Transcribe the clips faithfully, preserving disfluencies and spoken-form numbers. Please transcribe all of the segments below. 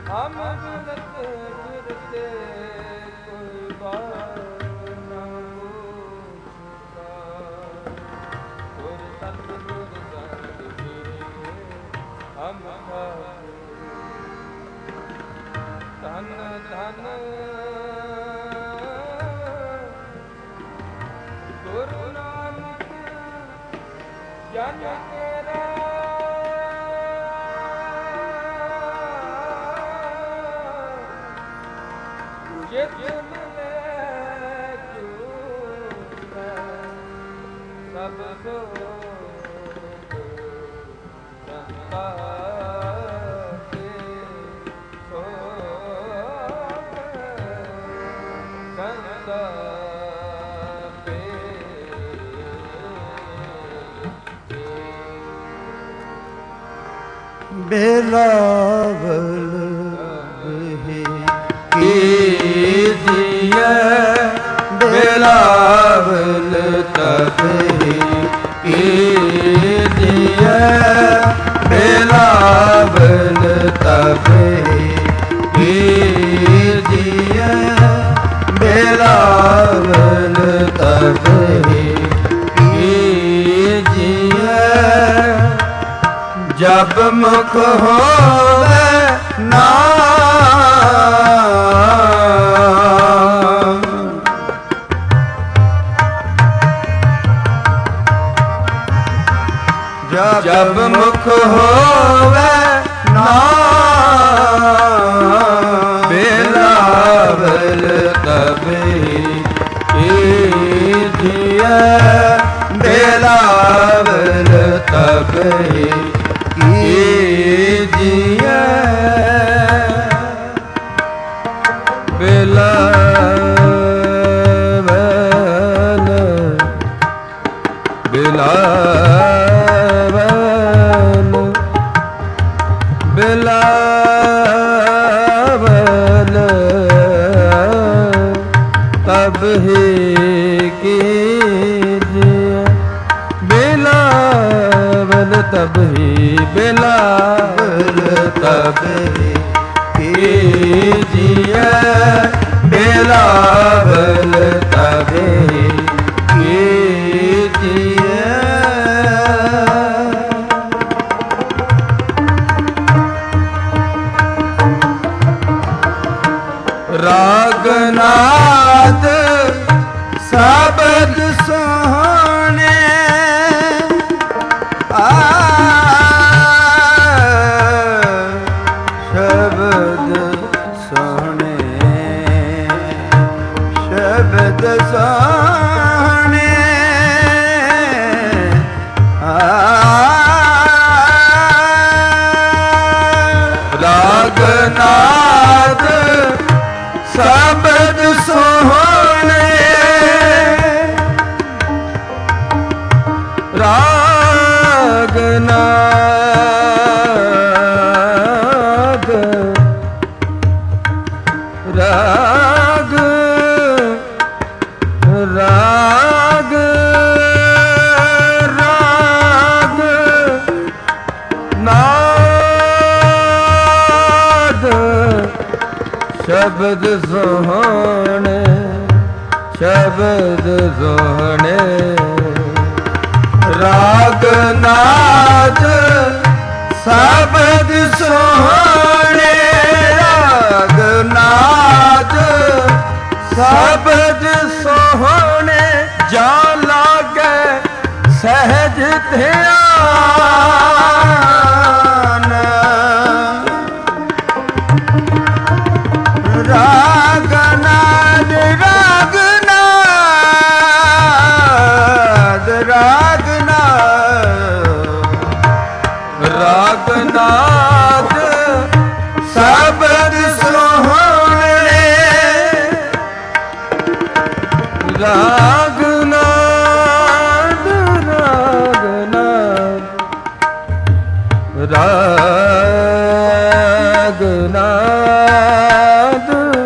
ਅੰਮ੍ਰਿਤ ਫਿਰਤੇ ਕੋਈ ਬਾਤ ਨਾ ਪੁੱਛਦਾ, ਗੁਰ ਸਤਿਗੁਰ ਸੰਗ ਫਿਰੇ ਹਮ ਧਨ ਧਨ ਗੁਰੂ ਨਾਨਕ ਜਨ ਤੇਰਾ ਜਿਤ ਮਿਲੇ ਜੂਨਾ ਸਭ ਸੁਖ ਸੰਤਾ ਕੇ ਸੋਖ ਸੰਤਾ ਕੇ ਬਿਲਾਵਲ ਬਹੀ ਕੀਜੀਐ, ਬਿਲਾਵਲ ਤਬਹੀ ਕੀਜੀਐ, ਬਿਲਾਵਲ ਤਬਹੀ ਕੀਜੀਐ, ਬਿਲਾਵਲ ਤਬਹੀ ਕੀਜੀਐ। ਜਬ ਮੁਖ ਹੋਵੇ ਨਾਮ, ਜਬ ਮੁਖ ਹੋਵੇ ਨਾਮ, ਬਿਲਾਵਲ ਤਬਹੀ ਕੀਜੀਐ, ਬਿਲਾਵਲ ਤਬਹੀ ਕੀਜੀਐ। ਬਿਲਾਵਲ ਬਿਲਾਵਲ ਬਿਲਾਵਲ ਤਬਹੀ ਕੀਜੀਐ, ਬਿਲਾਵਲ ਤਬਹੀ, ਬਿਲਾਵਲ ਤਬਹੀ ਕੀਜੀਐ, ਬਿਲਾਵਲ ਤਬਹੀ ਕੀਜੀਐ। ਰਾਗਨਾਦ ਸ਼ਬਦ ਸੋਹਣੇ, ਆ ਸ਼ਬਦ ਸੋਹਣੇ, ਸ਼ਬਦ ਸੋਹਣੇ, ਆ ਰਾਗਨਾਦ ਸ਼ਬਦ ਸੋਹਣੇ, ਰਾਗਨਾਦ ਰਾਗ ਰਾਗ ਰਾਗ ਨਾਦ ਸ਼ਬਦ ਸੋਹਣੇ, ਸ਼ਬਦ ਸੋਹਣੇ, ਰਾਗਨਾਦ ਸ਼ਬਦ ਸੋਹਣੇ, ਰਾਗਨਾਦ ਸ਼ਬਦ ਸੋਹਣੇ, ਜਾ ਲਾਗੇ ਸਹਿਜ ਧਿਆਨ, ਰਾਗਨਾਦ ਰਾਗਨਾਦ ਰਾਗਨਾਦ ਰਾਗਨਾਦ ਸ਼ਬਦ ਸੋਹਣੇ, ਰਾਗਨਾਦ ਰਾਗਨਾਦ ਰਾਗਨਾਦ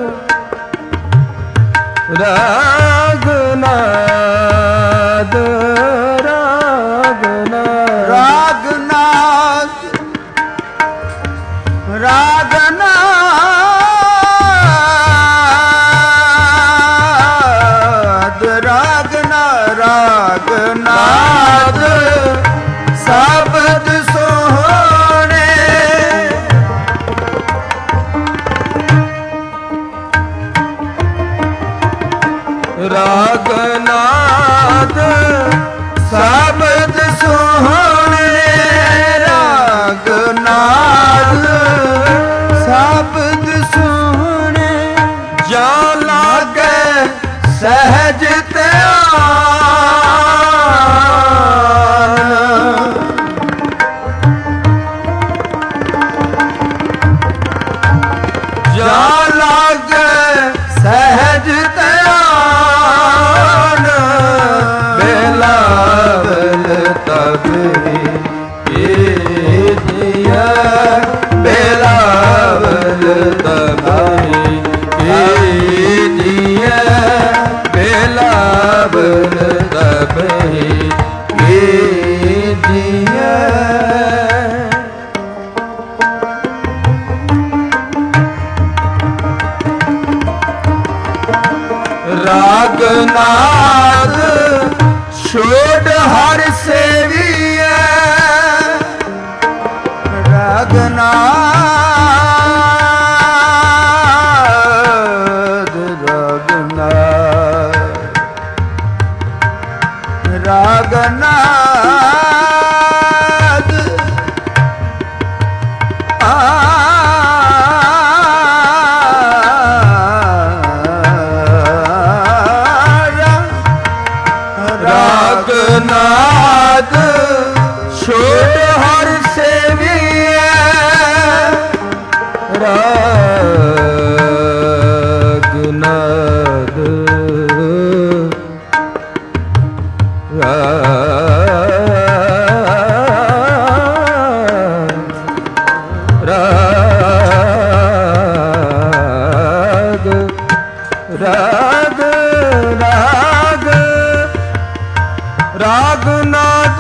ਰਾਗਨਾਦ ਰਾਗਨਾਦ ਰਾਗਨਾਦ ਰਾਗਨਾਦ ਸ਼ਬਦ ਸੋਹਣੇ ਰਾਗਨਾਦ ਸ਼ਬਦ ਸੋਹਣੇ ਜਾ ਲਾਗੇ ਸਹਿਜ ਧਿਆਨ ਜਾ ਲਾਗੇ ਸਹਿਜ ਧਿਆਨ ਬਿਲਾਵਲ ਤਬ ਇਹ ਦਿਆ ਬਿਲਾਵਲ ਤਬ ਇਹ ਦਿਆ ਬਿਲਾਵਲ ਤਬ ਇਹ ਦਿਆ ਰਾਗਨਾਦ ਛੋੜ ਹਰ ਸੇਵੀਐ ਰਾਗਨਾਦ ਰਾਗਨਾਦ ਰਾਗਨਾਦ ਆ ਰਾਗਨਾਦ ਛੋੜ ਹਰ ਸੇਵੀਐ ਰਾਗਨਾਦ ਰਾਗ ਰਾਗ ਰਾਗ ਰਾਗਨਾਦ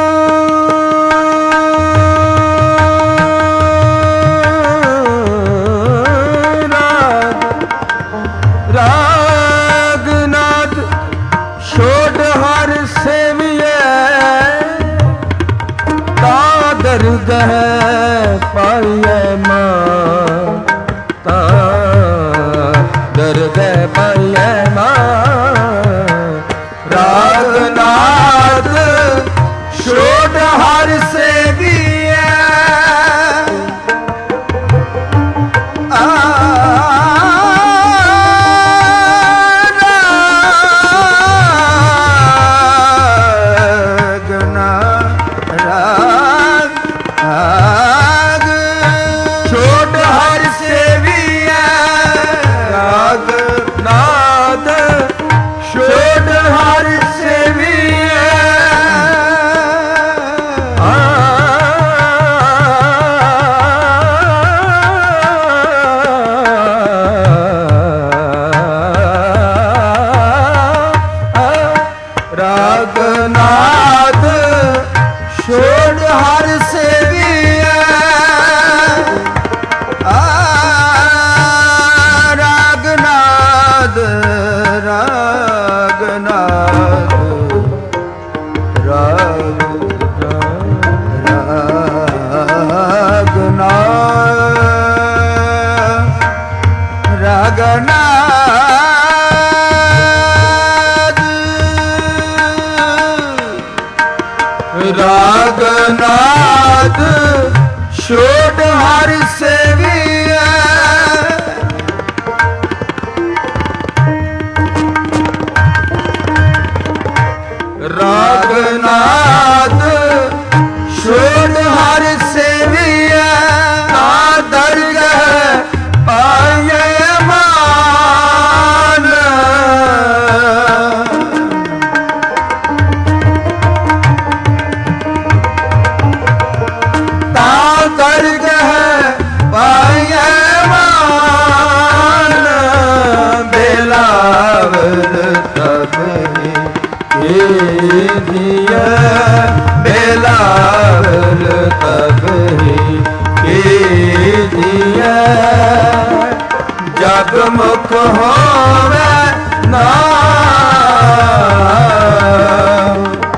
ਰਾਗਨਾਦ ਛੋੜ ਹਰ ਸੇਵੀਐ ਤਾ ਦਰਗਹ ਪਾਈਐ ਮਾਂ ਤਾ ਦਰਗਹ ਪਾਈਐ ਮਾਂ ਰਾਗਨਾਦ ਛੋੜ ਹਰ ਸੇਵੀਐ ਆ ਰਾਗਨਾ ਰਾਗ ਰਾਗ ਛੋੜ ਹਰ ਸੇਵੀਐ ਰਾਗਨਾਦ ਛੋੜ ਹਰ ਸੇਵੀਐ ਆ ਰਾਗਨਾਦ ਛੋੜ ਹਰ ਸੇਵੀਐ ਆ ਰਾਗਨਾਦ ਰਾਗਨਾਦ ਰਾਗ ਰਾਗਨਾਦ ਰਾਗਨਾਦ ਰਾਗਨਾਦ ਛੋੜ ਹਰ ਸੇਵੀਐ ਰਾਗਨਾਦ ਛੋੜ ਹਰ ਸੇਵੀਐ ਤਾ ਦਰਗਹ ਪਾਈਐ ਮਾਨ ਤਾ ਦਰਗਹ ਪਾਈਐ ਮਾਨ ਬਿਲਾਵਲ ਤਬ ਇਹ ਦਿਆ ਬਿਲਾਵਲ ਤਬ ਇਹ ਦਿਆ ਜਗ ਮੁਖ ਹੋਵੇ ਨਾਮ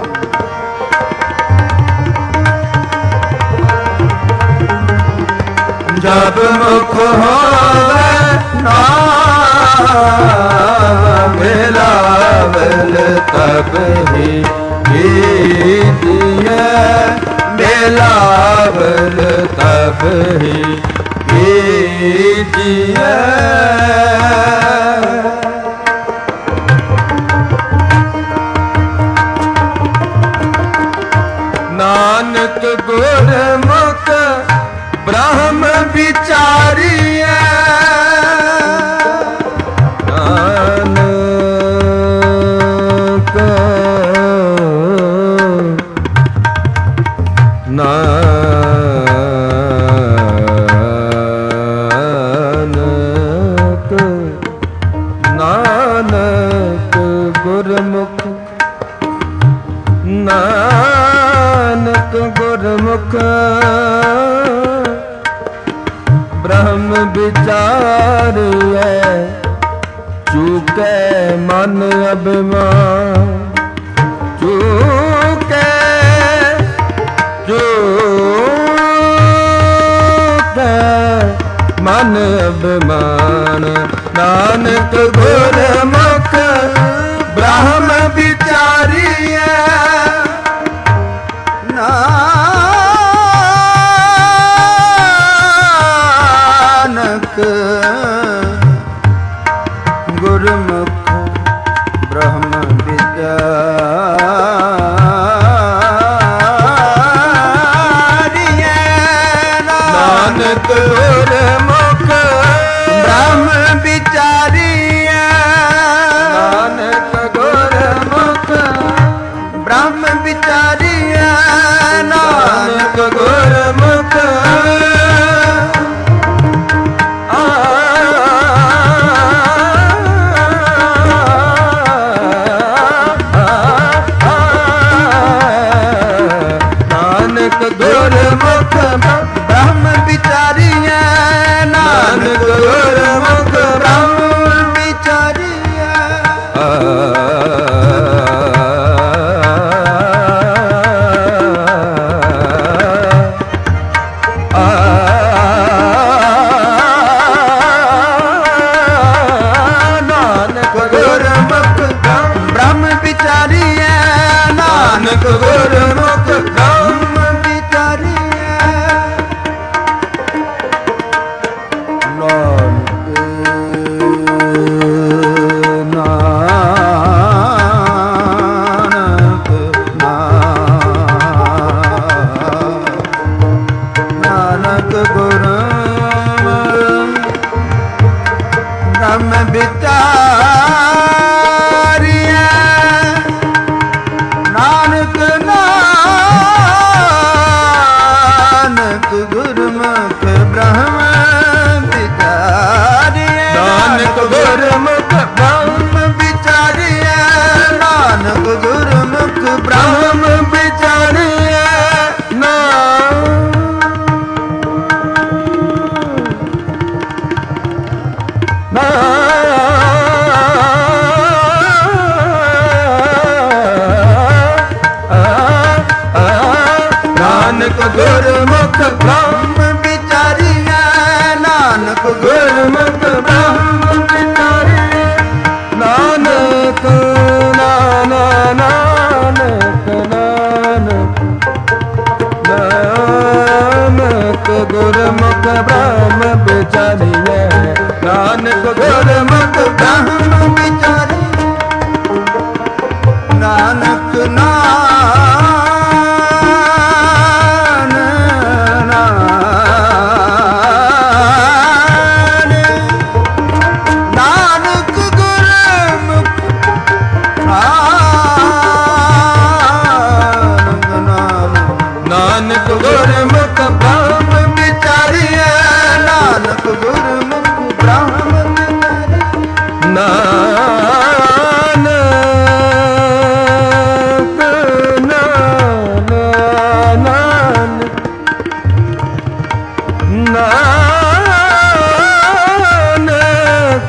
ਜਬ ਮੁਖ ਹੋਵੇ ਨਾਮ ਬਿਲਾਵਲ ਮਿਲਾਵਲ ਤਬ ਹੀ ਕੀਜੀਐ ਮਿਲਾਵਲ ਤਬ ਹੀ ਕੀਜੀਐ ਨਾਨਕ ਗੁਰਮੁਖ ਬ੍ਰਹਮ ਵਿਚਾਰੀਐ ਨਾਨਕ ਨਾਨਕ ਨਾਨਕ ਗੁਰਮੁਖ ਨਾਨਕ ਗੁਰਮੁਖ ਬ੍ਰਹਮ ਵਿਚਾਰੀਐ ਚੂਕੈ ਮਨ ਅਭਿਮਾਨ ਚੂਕੈ ਚੂਕੈ ਮਨ ਅਭਿਮਾਨ ਨਾਨਕ ਗੁਰਮੁਖ ਬ੍ਰਹਮ ਵਿਚਾਰੀਐ ਨਾਨਕ ਗੁਰਮੁਖ ਬ੍ਰਹਮ ਵਿਚਾਰੀਐ ਨਾਨਕ ਗੁਰਮੁਖ ਬ੍ਰਹਮ ਵਿਚਾਰੀਐ ਨਾਨਕ ਗੁਰਮੁਖ ਬ੍ਰਹਮ ਵਿਚਾਰੀਐ ਨਾਨਕ ਗੁਰਮੁਖ ਗੁਰਮੁਖ ਬ੍ਰਹਮ ਵਿਚਾਰੀਐ ਨਾਨਕ ਗੁਰਮੁਖ ਬ੍ਰਹਮ ਵਿਚਾਰੀਐ ਨਾਨਕ ਗੁਰਮੁਖ ਬ੍ਰਹਮ ਵਿਚਾਰੀਐ ਨਾਨਕ ਗੁਰਮੁਖ ਨਾਨਕ ਗੁਰਮੁਖ ਬ੍ਰਹਮ ਵਿਚਾਰੀਐ ਨਾਨਕ ਗੁਰਮੁਖ ਬ੍ਰਹਮ ਵਿਚਾਰੀਐ ਨਾਨਕ ਨਾਨਕ ਨਾਨਕ ਨਾਨਕ ਗੁਰਮੁਖ ਬ੍ਰਹਮ ਵਿਚਾਰੀਐ ਨਾਨਕ ਗੁਰਮੁਖ ਬ੍ਰਹਮ ਵਿਚਾਰੀਐ ਨਾਨਕ ਨਾਨਕ ਗੁਰਮੁਖ ਬ੍ਰਹਮ ਵਿਚਾਰੀਐ ਨਾਨਕ ਗੁਰਮੁਖ ਬ੍ਰਹਮ ਵਿਚਾਰੀਐ ਨਾਨਕ ਨਾਨਕ ਨਾਨਕ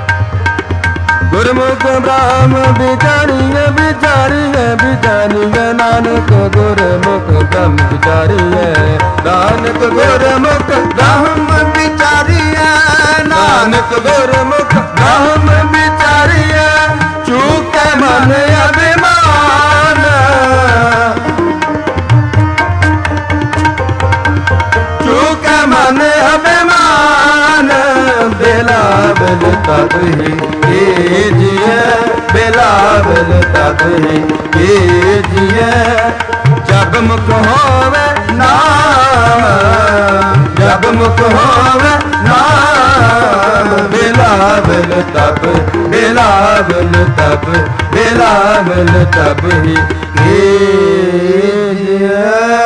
ਗੁਰਮੁਖ ਬ੍ਰਹਮ ਵਿਚਾਰੀਐ ਵਿਚਾਰੀਐ ਵਿਚਾਰੀਐ ਨਾਨਕ ਗੁਰਮੁਖ ਬ੍ਰਹਮ ਵਿਚਾਰੀਐ ਨਾਨਕ ਗੁਰਮੁਖ ਬ੍ਰਹਮ ਵਿਚਾਰੀਐ ਨਾਨਕ ਗੁਰਮੁਖ ਬ੍ਰਹਮ ਵਿਚਾਰੀਐ ਚੂਕੈ ਮਨ तब ही कीजिए, बिलावल तब ही कीजिए। जब मुख होवे नाम, जब मुख होवे नाम, बिलावल तब, बिलावल तब, बिलावल तब ही कीजिए,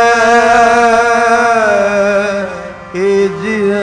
कीजिए।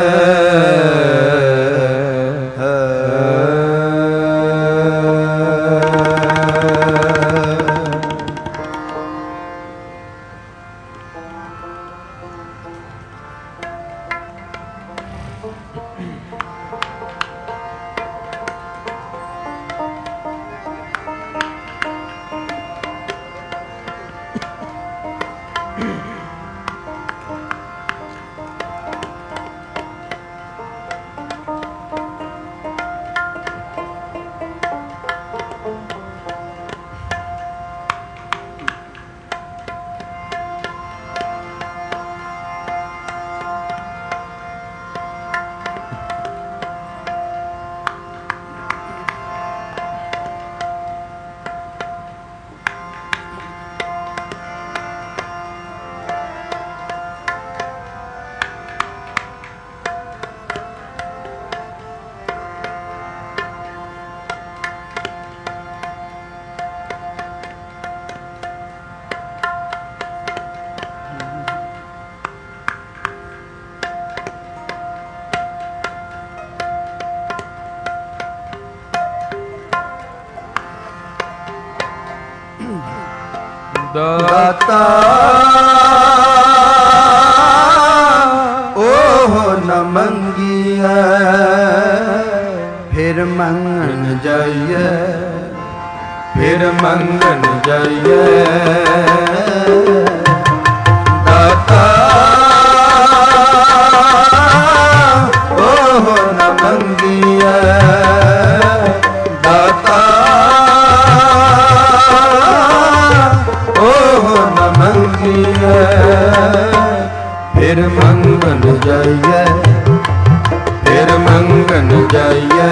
दाता ओह न मंगिया, फिर मंगन जाइए, फिर मंगन जाइए। दाता ओह न मंगिया, दाता मंगिए, फिर मंगन जाइए, फिर मंगन जाइए।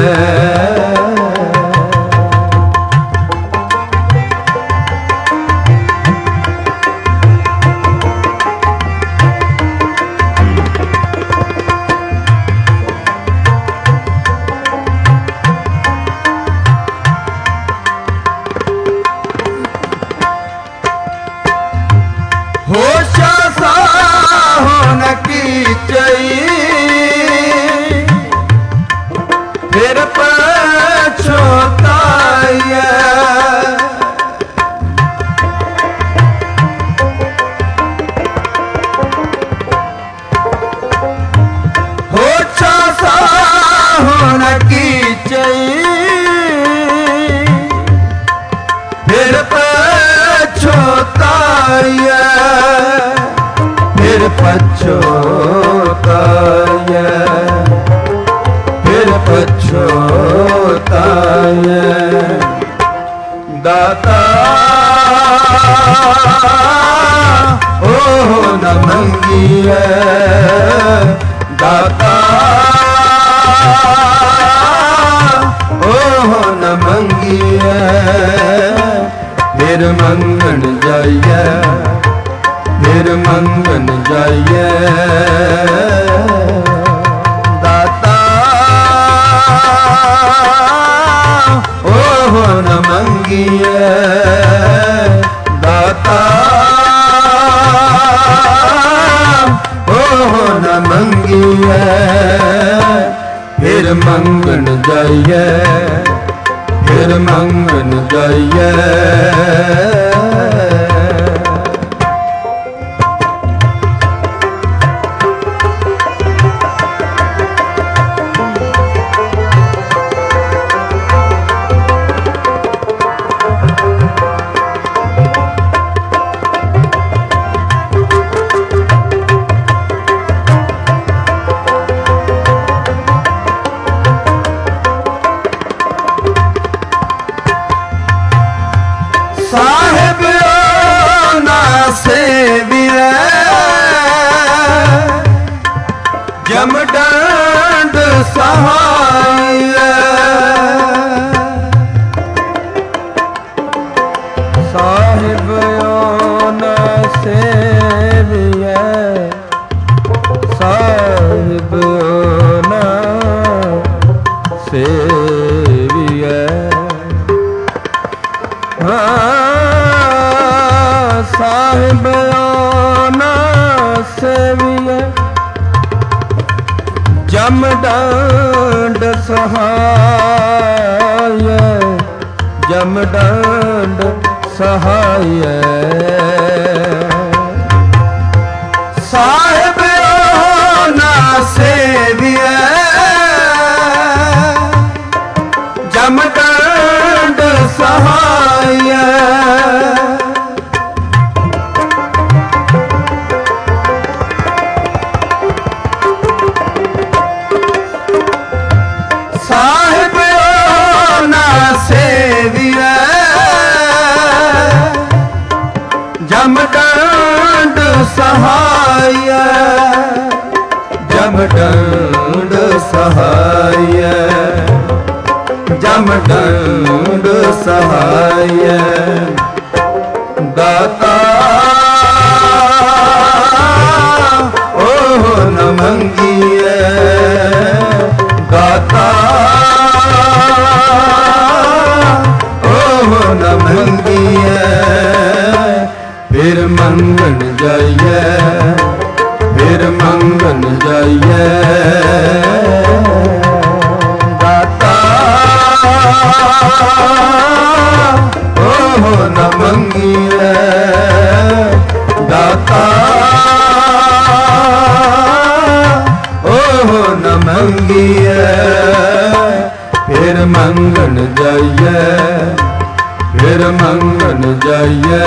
फिर पछताइए, हो सा होना की चाहिए, फिर पछताइए, फिर पछताइए, फिर पछताइए। दाता ओह न मंगिए, दाता ओह न मंगिए, फिर मंगन जाइए, फिर मंगन जाइए। दाता ओह न मंगिए, दाता ओह न मंगिए, फिर मंगन जाइए, फिर मंगन जाइए। साहेब ਜਮ ਡੰਡ ਸਹਾਈਐ ਸਾਹਿਬ ਓਨ ਸੇਵੀਐ ਸਾਹਿਬ ਓਨ ਸੇਵੀਐ ਸਾਹਿਬ ਓਨ ਸੇਵੀਐ ਜਮ ਡੰਡ ਸਹਾਈਐ ਜਮ ਡੰਡ ਸਹਾਈਐ ਸਾਹਿਬ ਓਨ ਸੇਵੀਐ ਜਮ ਡੰਡ ਸਹਾਈਐ ਸਾਹਿਬ ਓਨ ਸੇਵੀਐ ਜਮ ਡੰਡ ਸਹਾਈਐ ਜਮ ਡੰਡ ਸਹਾਈਐ ਜਮ ਡੰਡ ਸਹਾਈਐ ਦਾਤਾ ਓਹ ਨ ਮੰਗੀਐ ਦਾਤਾ ਓਹ ਨ ਮੰਗੀਐ ਫਿਰ ਮੰਗਣ ਜਾਈਐ ਫਿਰ ਮੰਗਣ ਜਾਈਐ ਦਾਤਾ ਓਹ ਨ ਮੰਗੀਐ ਦਾਤਾ ਓਹ ਨ ਮੰਗੀਐ ਫਿਰ ਮੰਗਣ ਜਾਈਐ ਫਿਰ ਮੰਗਣ ਜਾਈਐ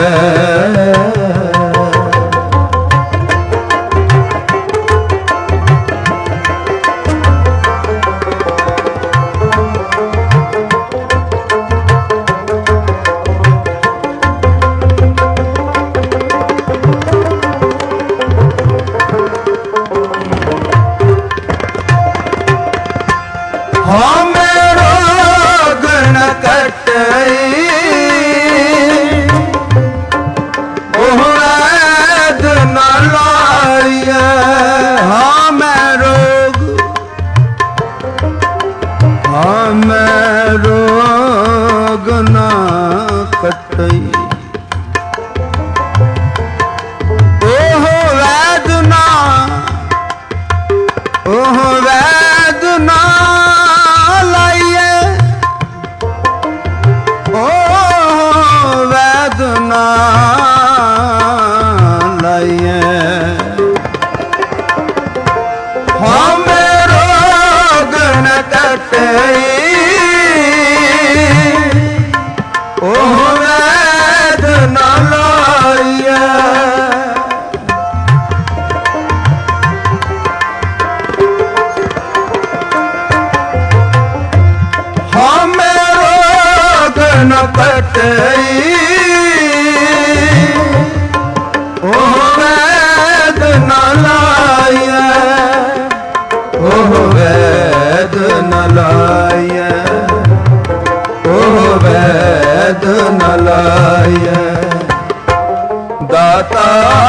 ਦਾਤਾ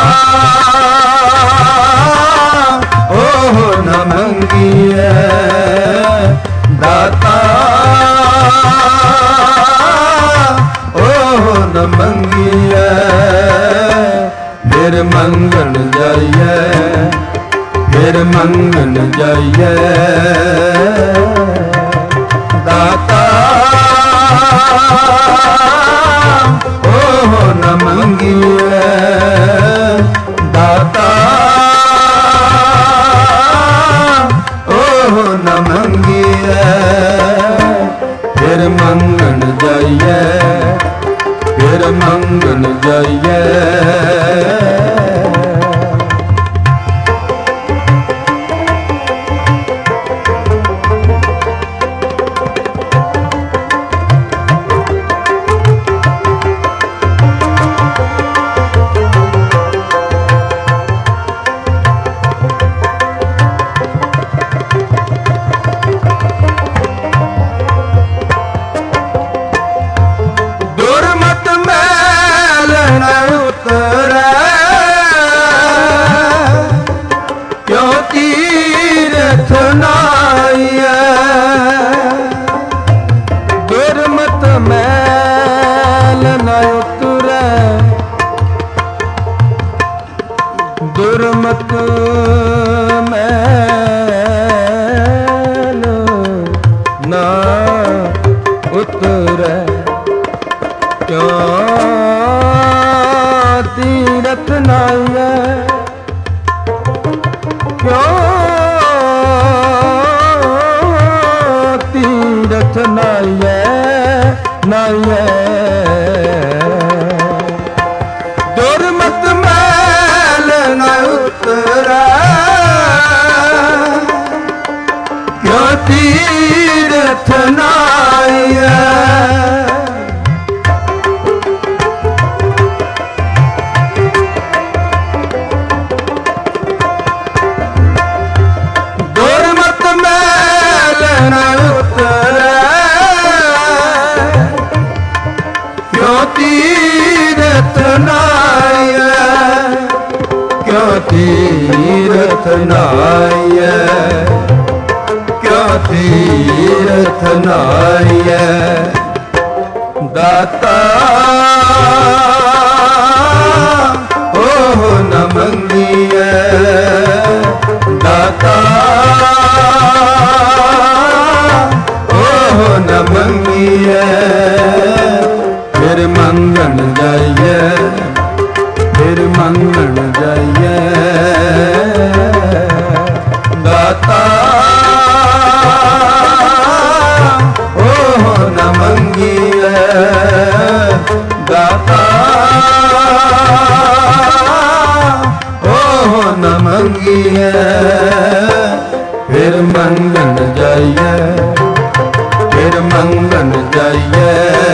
ਓਹ ਨ ਮੰਗੀਐ ਦਾਤਾ ਓਹ ਨ ਮੰਗੀਐ ਫਿਰ ਮੰਗਣ ਜਾਈਐ ਫਿਰ ਮੰਗਣ ਜਾਈਐ ਦਾਤਾ ਓਹ ਨ ਮੰਗੀਐ ਦਾਤਾ ਓਹ ਨ ਮੰਗੀਐ ਫਿਰ ਮੰਗਣ ਜਾਈਐ ਫਿਰ ਮੰਗਣ ਜਾਈਐ ਤੀਰਥ ਨਾਈਐ ਨਾਈਐ ਦੁਰਮਤ ਮੈਲ ਨ ਉਤਰੈ ਕਿਉ ਤੀਰਥ ਨਾਈਐ ਤੀਰਥ ਨਾਈਐ ਕਿਉ ਤੀਰਥ ਨਾਈਐ ਕਿਉ ਤੀਰਥ ਨਾਈਐ ਦਾਤਾ ਓਹ ਨ ਮੰਗੀਐ ਦਾਤਾ ਓਹ ਨ ਮੰਗੀਐ ਫਿਰ ਮੰਗਣ ਜਾਈਏ ਫਿਰ ਮੰਗਣ ਜਾਈਏ ਦਾਤਾ ਓਹ ਨ ਮੰਗੀਏ ਦਾਤਾ ਓਹ ਨ ਮੰਗੀਏ ਫਿਰ ਮੰਗਣ ਜਾਈਏ ਫਿਰ ਮੰਗਣ ਜਾਈਏ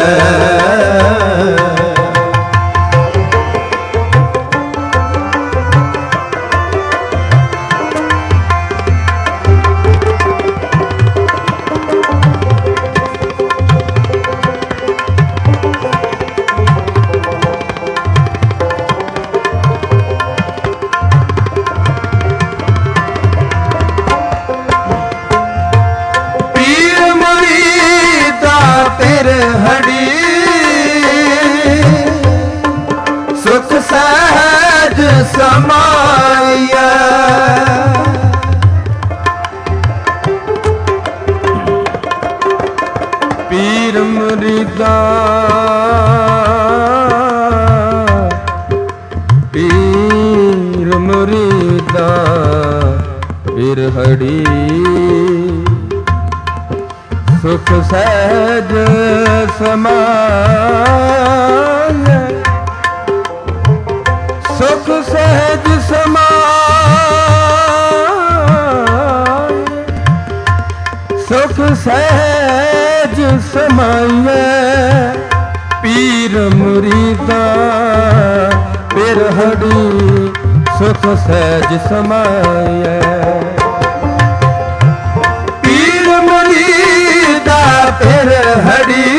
ਸਹਿਜ ਸਮਾਈਐ ਪੀਰ ਮੁਰੀਦਾ ਪੀਰ ਮੁਰੀਦਾ ਬਿਰਹੜੀ ਸੁਖ ਸਹਿਜ ਸਮਾਈਐ ਸੁਖ ਸਹਿਜ ਸਮਾਇ ਸੁਖ ਸਹਿਜ ਸਮਾਈਐ ਪੀਰ ਮੁਰੀਦਾ ਬਿਰਹੜੀ ਸੁਖ ਸਹਿਜ ਸਮਾਈਐ ਪੀਰ ਮੁਰੀਦਾ ਬਿਰਹੜੀ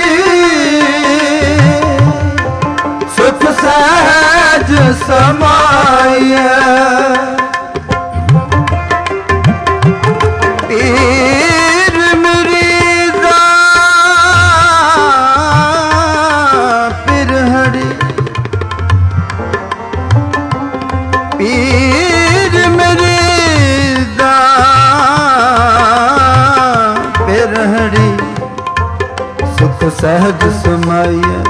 ਸੁਖ ਸਹਿਜ ਸਮਾਈਐ ਪੀਰ ਮੁਰੀਦਾ ਬਿਰਹੜੀ ਪੀਰ ਮੁਰੀਦਾ ਬਿਰਹੜੀ ਸੁਖ ਸਹਿਜ ਸਮਾਈਐ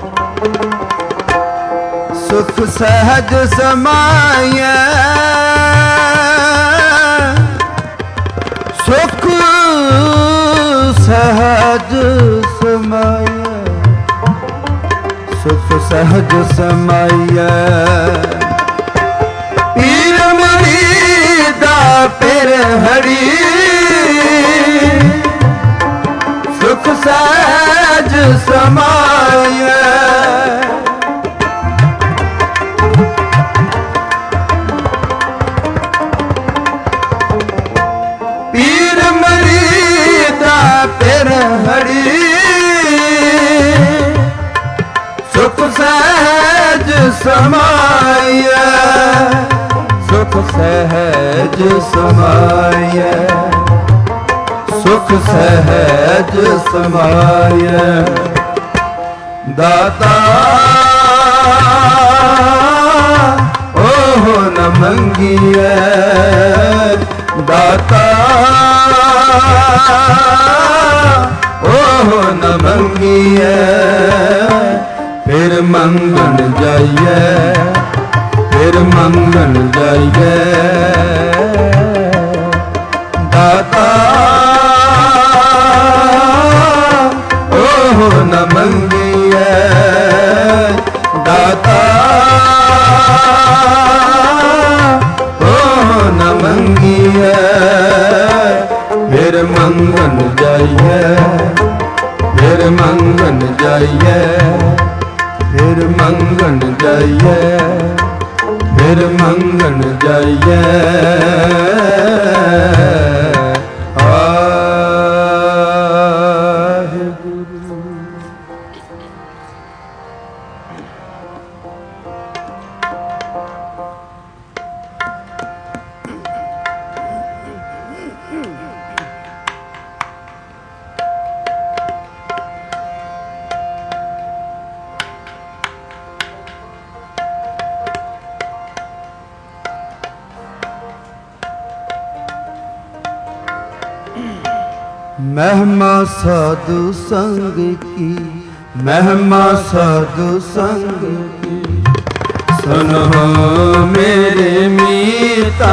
ਸੁਖ ਸਹਿਜ ਸਮਾਈਐ ਸੁਖ ਸਹਿਜ ਸਮਾਈਐ ਸੁਖ ਸਹਿਜ ਸਮਾਈਐ ਪੀਰ ਮੁਰੀਦਾ ਬਿਰਹੜੀ ਸੁਖ ਸਹਿਜ ਸਮਾਈਐ ਬਿਰਹੜੀ ਸੁਖ ਸਹਿਜ ਸਮਾਈਐ ਸੁਖ ਸਹਿਜ ਸਮਾਈਐ ਸੁਖ ਸਹਿਜ ਸਮਾਈਐ ਦਾਤਾ ਓਹ ਨ ਮੰਗੀਐ ਦਾਤਾ ਓਹ ਨ ਮੰਗੀਐ ਫਿਰ ਮੰਗਣ ਜਾਈਐ ਫਿਰ ਮੰਗਣ ਜਾਈਐ ਦਾਤਾ मंगन जाइए, फिर मंगन जाइए, फिर मंगन जाइए, फिर मंगन जाइए। महिमा साधु संग की, महिमा साधु संग की, सुनो मेरे मीता।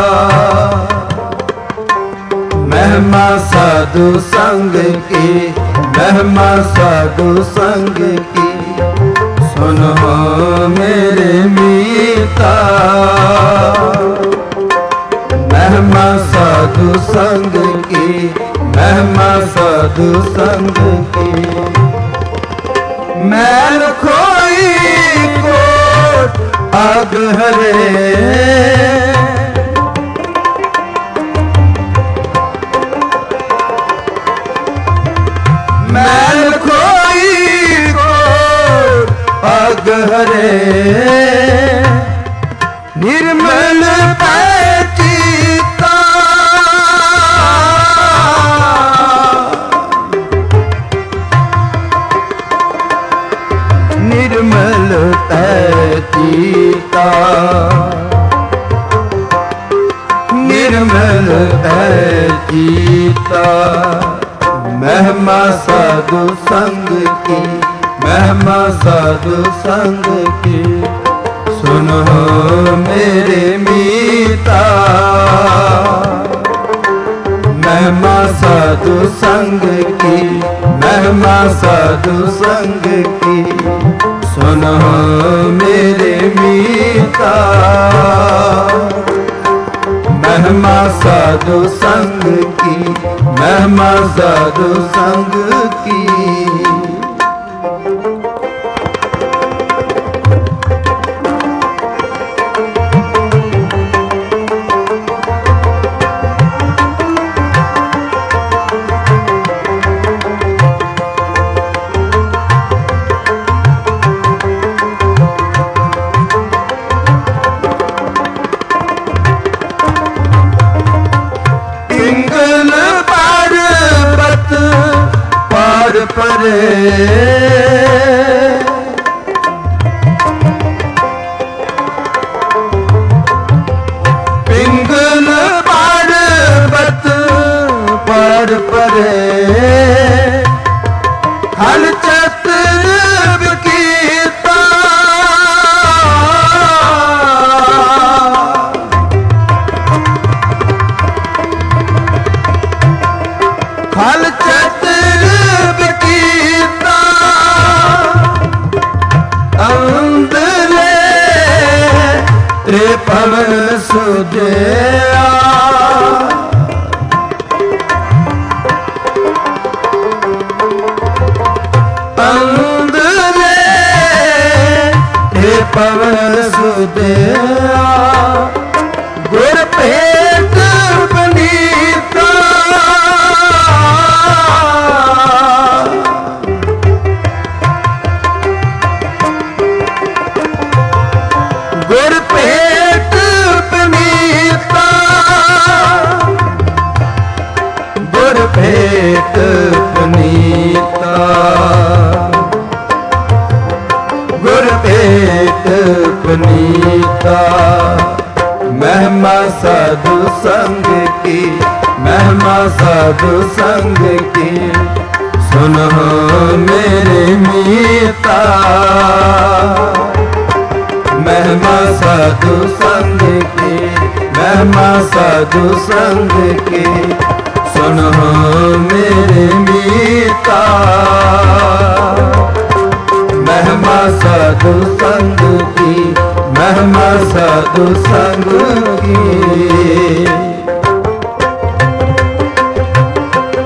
महिमा साधु संग की, महिमा साधु संग की, सुनो मेरे मीता। महिमा साधु संग की, महिमा साधु संग की। मैल खोई कोट आग हरे, मैल खोई कोट आग हरे, निर्मल पैचिता। निर्मल पैचिता, निर्मल पैचिता। महिमा साधु संग की, महिमा साधु संग की, सुनो मेरे मीता। महिमा साधु संग की, महिमा साधु संग की, सुनो मेरे मीता। महिमा साधु संग की, महिमा साधु संग की। परे पिंगल पर्वत पर परे, हल चतर कीता। हल चतर रे पवन सुदेया। अंदरे रे पवन सुदेया, गुर पेट बनीता। गुर पेट बनीता, गुर पेट बनीता, गुर पेट बनीता। महिमा साधु संग की, महिमा साधु संग की, सुनो मेरे मीता। महिमा साधु संग की, महिमा साधु संग की, सुनो मेरे मीता। महिमा साधु संग की, महिमा साधु संग की।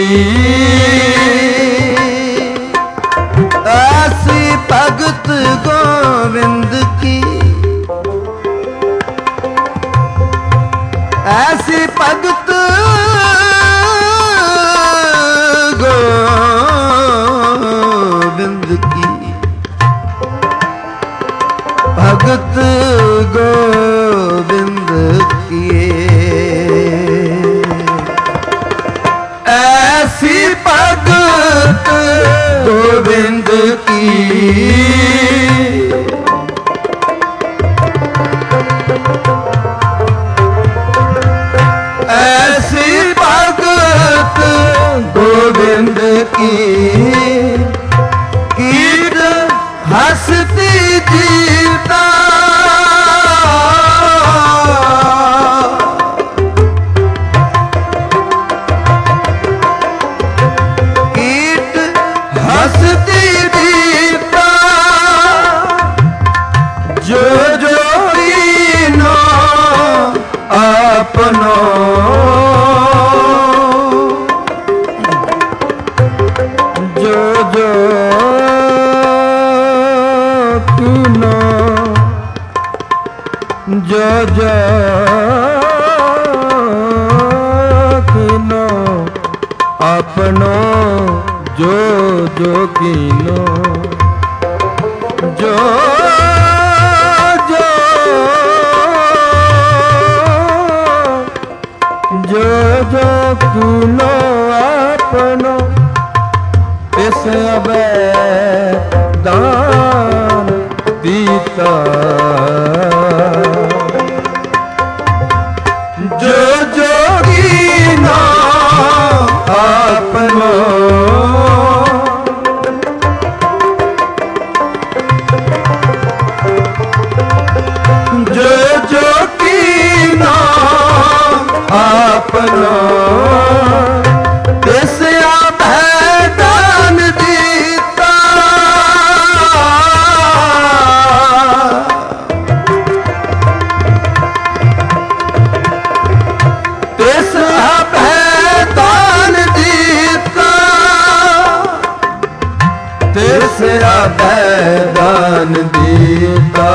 ऐसी भगत गोविंद की, ऐसी भगत गोविंद की, भगत गोविंद की, ऐसी भगत गोविंद की, ऐसी भगत गोविंद की, कीट हंसती जीता, कीट हंसती जीता, जो जो कीनो अपनो, जो जो कीनो, जो जो कीनो अपनो, जो जो कीनो, जो जो जो जो कीनो अपनो, इस अवैदान दीता, जो जो कीनो अपनो, जो जो कीनो अपनो, तिस अभयदान दीता, तिस अभयदान दीता, तिस अभयदान दीता,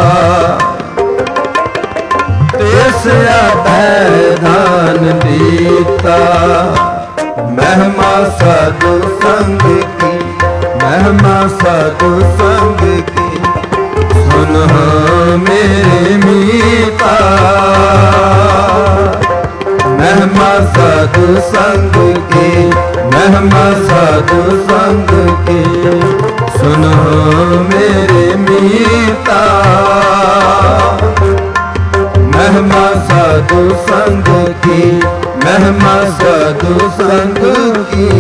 तिस अभयदान दीता। महिमा साधु संग की, महिमा साधु संग की, सुन मेरे मीता। महिमा साधु संग की, महिमा साधु संग की, सुन मेरे मीता। महिमा साधु संग की, महिमा साधु संग की।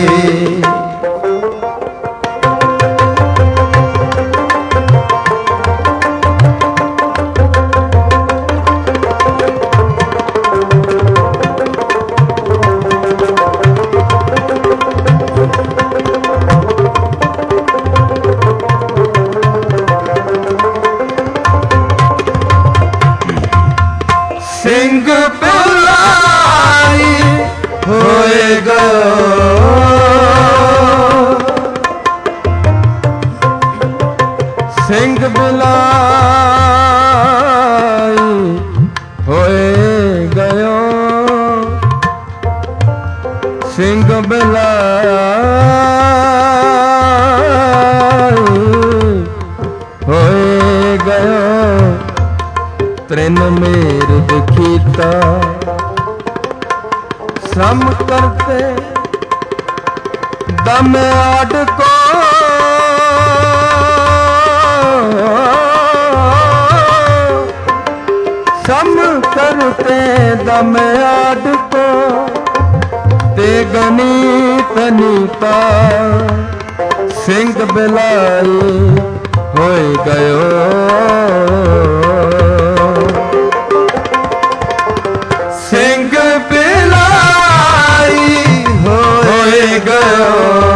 सिंह बुलाई होएगा, सिंह बुलाई होए गयो, सिंह बुलाई होए गयो, तृण मेर दुखीता। श्रम करते दम आड को, श्रम करते दम आड को, ते गनीत नीता। सिंह बिलाई होए गयो, सिंह बिलाई होए गयो,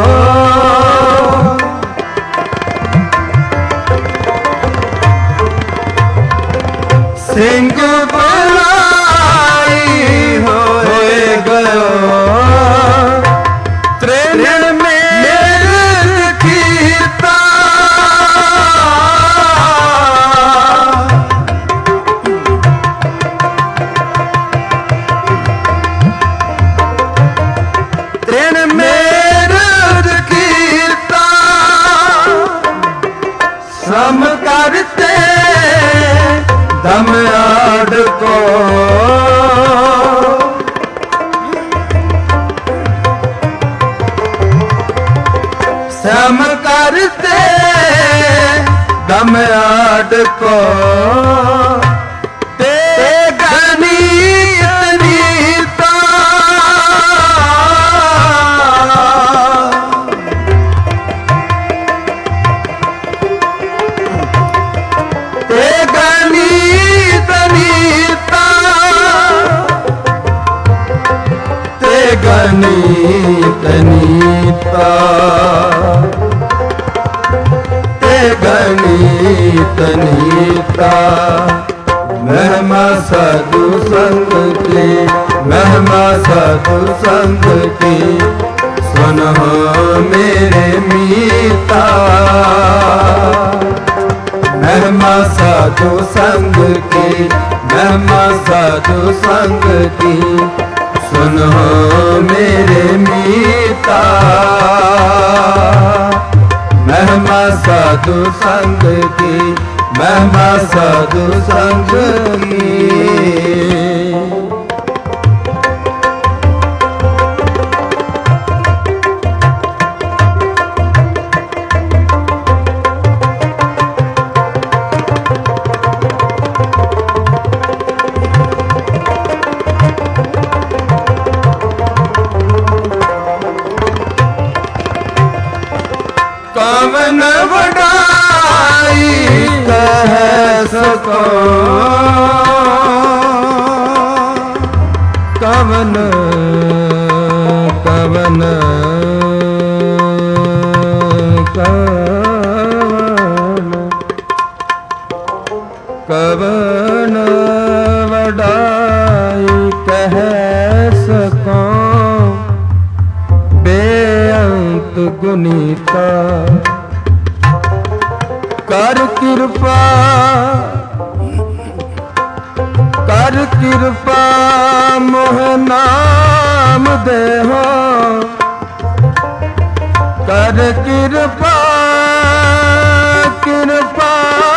सिंह बिलाई होए गयो, सम करते दम आड को ते गनीत नीता ते गनीत नीता ते गनीत नीता ते गनीत नीता महिमा साधु संग की महिमा साधु संग की सुनो मेरे मीता महिमा साधु संग की महिमा साधु संग की सुनो मेरे मीता महिमा साधु संग की महिमा साधु संग की कवन वडाई कह सको कवन कवन कवन कवन वडाई कह सको बेअंत गुनीता कर कृपा कर कृपा मोह नाम देहो कर कृपा कृपा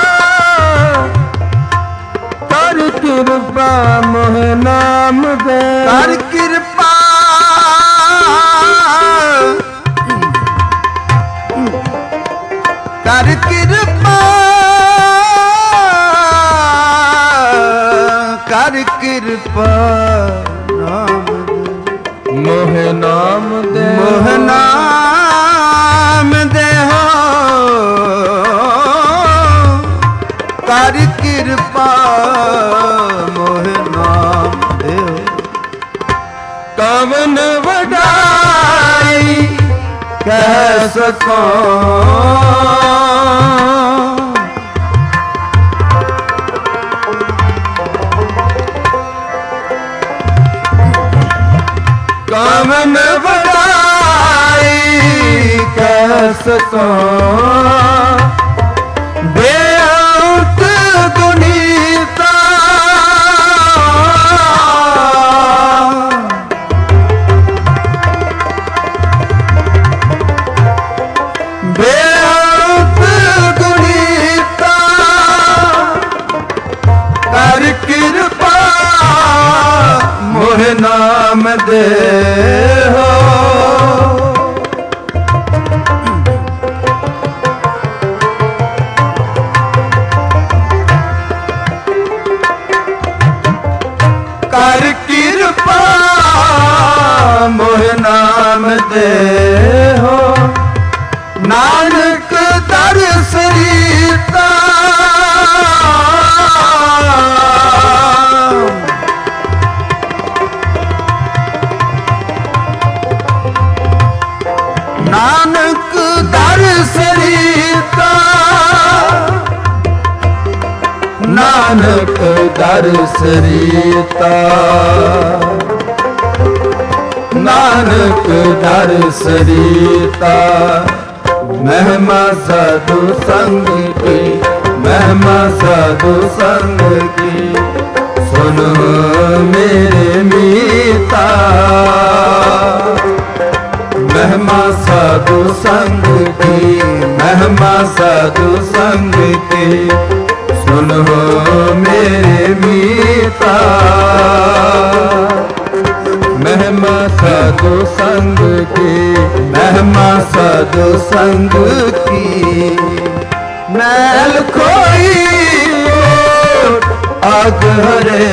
कर कृपा मोह नाम दे कर कृपा कर कृपा कर कृपा नाम मोह नाम दे मोह नाम दे हो कर कृपा मोह नाम दे कवन वडाई कह सको कवन वडाई कह सको बेअंत गुनीता बेअंत गुनीता कर कृपा मोह नाम दे हो कर कृपा मोह नाम दे हो नानक दर्श रीता नानक दर्श रीता नानक दर्श रीता नानक दर्श रीता महिमा साधु संग की महिमा साधु संग की सुनो मेरे मीता महिमा साधु संग की महिमा साधु संग की सुनो मेरे मीता महिमा साधु संग की महिमा साधु संग की मैल खोई आग हरे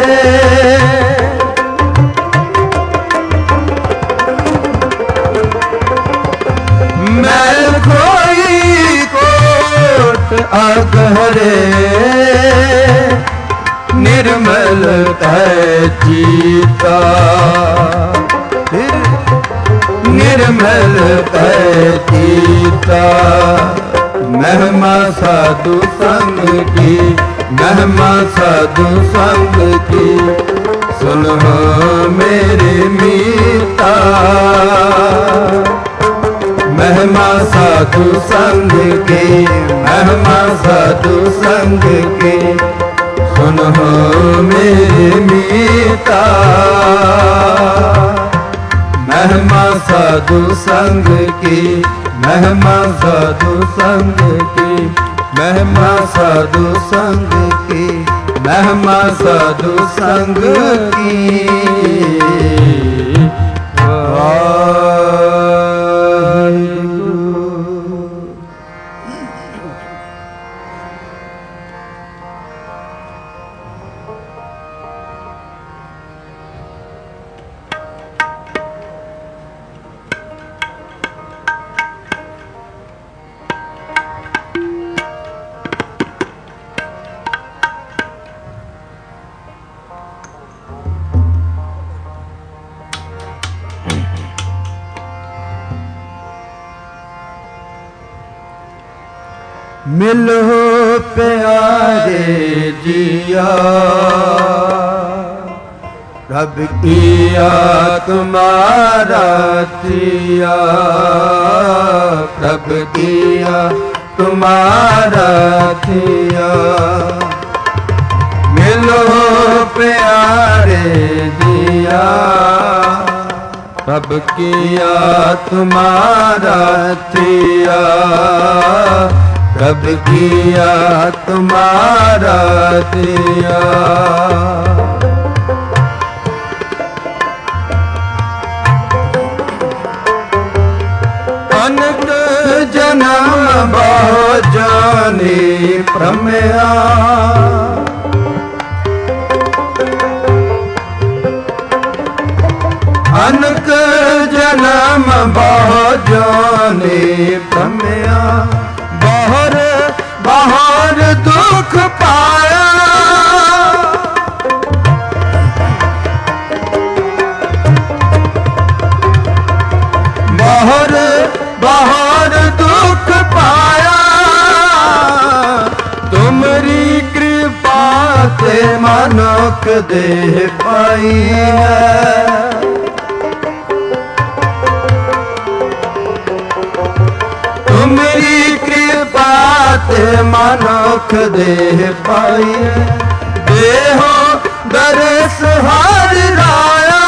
मैल खोई कोट आग हरे निर्मल है जीता निर्मल है जीता महिमा साधु संग की महिमा साधु संग की सुनो मेरे मीता महिमा साधु संग की महिमा साधु संग की सुनो मेरे मीता महिमा साधु संग की महिमा साधु संग की महिमा साधु संग की महिमा साधु संग की मिलो प्यारे जिया रब किया तुम्हारा थिया रब किया तुम्हारा थिया मिलो प्यारे जिया रब किया तुम्हारा थिया रब किया तुम्हारा दिया अनक जन्म बहु जानी प्रमेया अनक जन्म बहु जानी प्रमेया बाहर बाहर दुख पाया बाहर बाहर दुख पाया तुम्हारी कृपा से मनुख देह पाई है तुम्हारी कृपा ते मनुख देह पाई देहो दरस हर राया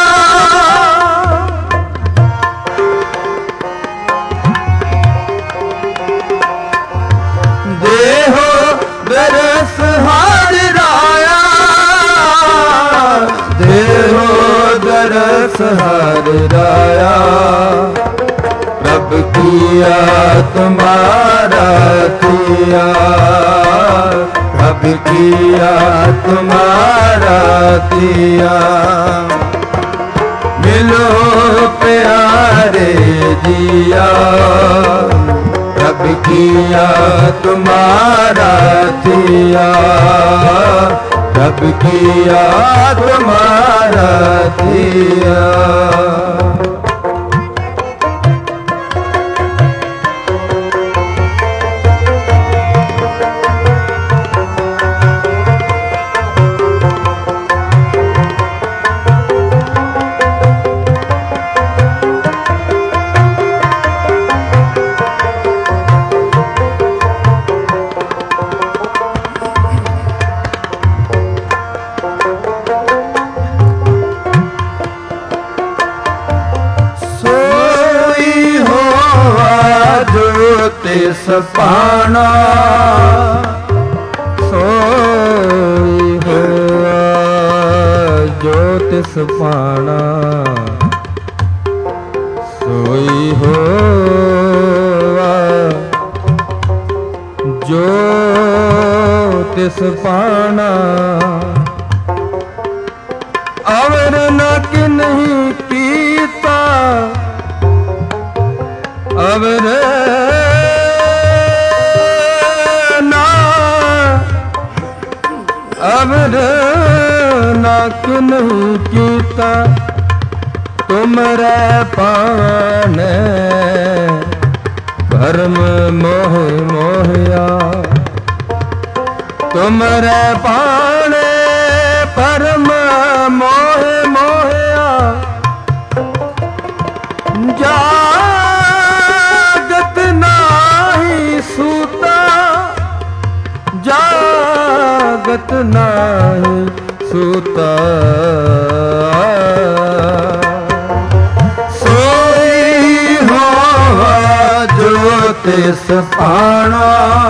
देहो दरस हर राया देहो दरस हर राया रब किया तुम्हारा थिया रब किया तुम्हारा थिया मिलो प्यारे जिया रब किया तुम्हारा थिया रब किया तुम्हारा थिया तिस पाना सोई हो जो तिस पाना सोई हो तिस पाना, अवर न किन्हीं कीता, अवर ना अवर ना किन्हीं कीता, तुमरे पाने भरम मोह मोहया, तुमरे पाने परम मोह मोहया, जागत नाही सूता, जागत नाही सूता, सोई होवा जो तिस पाना,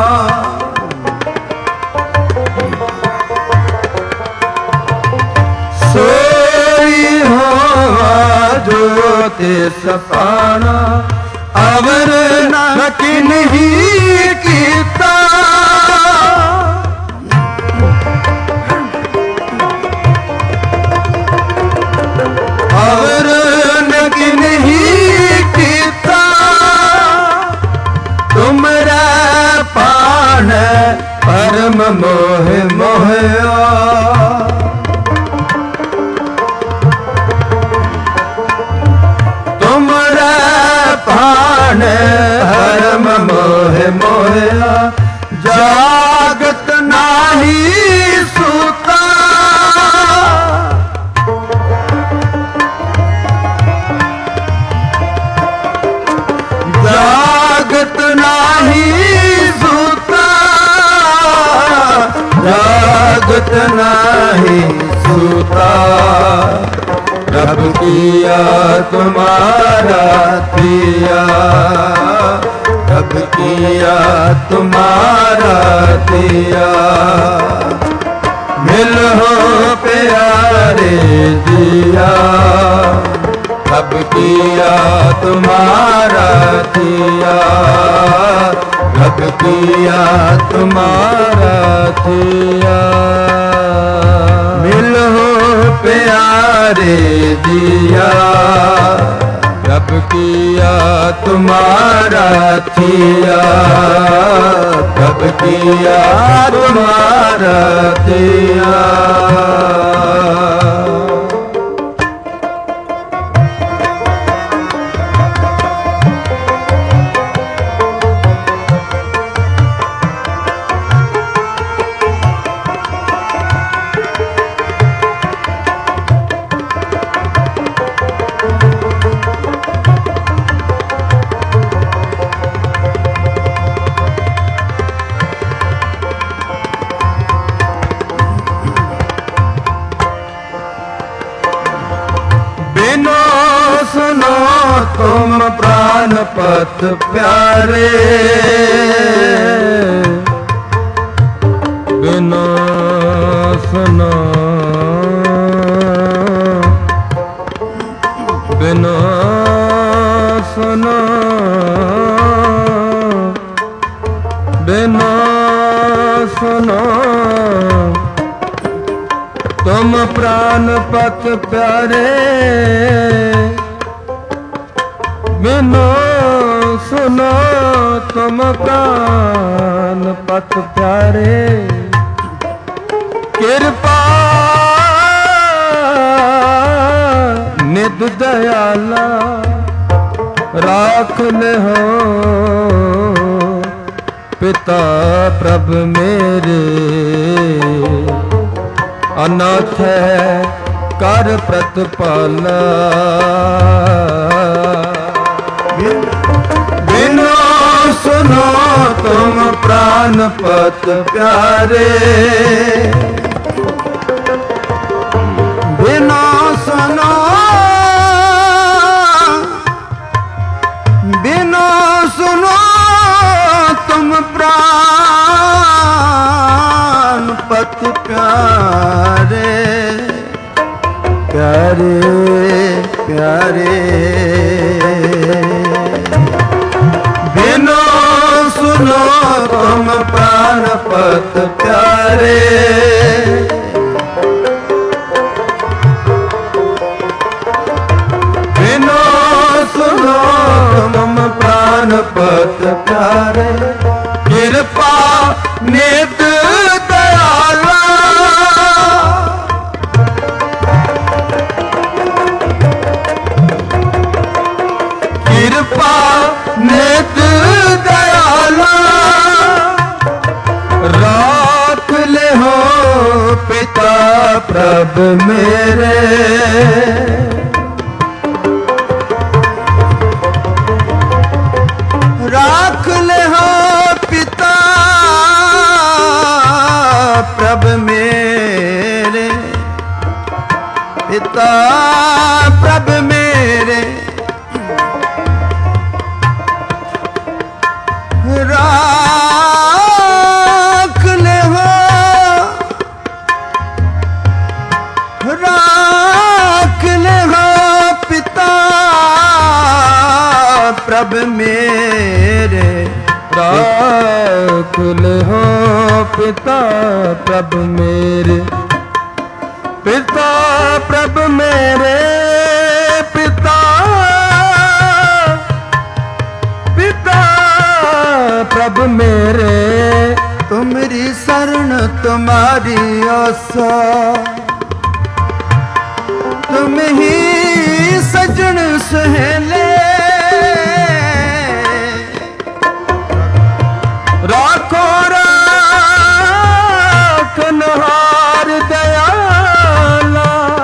तिस पाना, अवर न किन्हीं कीता, अवर न किन्हीं कीता, तुमरा पान परम मोह मोहया, पान परम मोह मोहया, जागत नाही सूता, जागत नाही सूता, जागत नाही सूता, रब किया तुम्हारा दिया, रब किया तुम्हारा दिया, मिल हो प्यारे दिया, रब किया तुम्हारा दिया, रब किया तुम्हारा दिया, मिल हो प्यारे दिया, रब किया तुम्हारा थिया, रब किया तुम्हारा थिया। सुनो तुम प्राण पथ प्यारे, बिनो सुनो बिनो सुनो बिनो सुनो तुम प्राण पथ प्यारे, बिनो सुनो तुम प्राण पथ प्यारे, कृपा निध दयाला राख ले हो, पिता प्रभ मेरे अनाथ है कर प्रतिपाला, बिनो सुनो तुम प्राण पथ प्यारे, बिनो सुनो बिनो सुनो तुम प्राण पथ प्यारे, प्यारे प्यारे, बिनो सुनो तुम प्राण पथ प्यारे, नित दयाला राख ले हो पिता प्रभ मेरे। राख ले हो पिता प्रभ मेरे, पिता प्रभ मेरे। राख ले हो, राख ले हो पिता प्रभ मेरे। राख ले हो पिता प्रभ मेरे, पिता प्रभ मेरे, पिता पिता प्रभ मेरे। तुम्हारी शरण तुम्हारी आसा, तुम ही सजन सहेले। राखो राखनहार दयाला,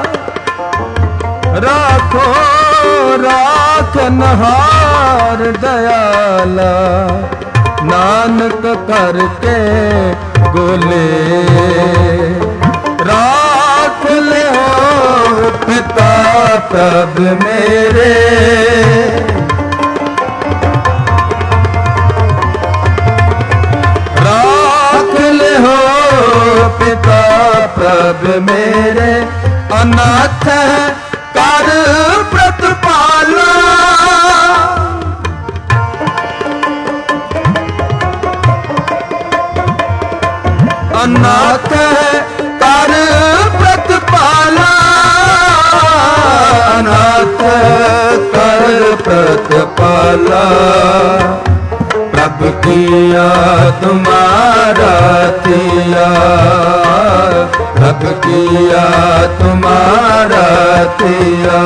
राखो राखनहार दयाला। नानक करके गोले राख ले हो पिता प्रभ मेरे। राख ले हो पिता प्रभ मेरे। अनाथ कर प्रतिपाला, अनाथ कर प्रतिपाला, अनाथ कर प्रतिपाला। प्रभ किया तुम्हारा थिया, प्रभ किया तुम्हारा थिया।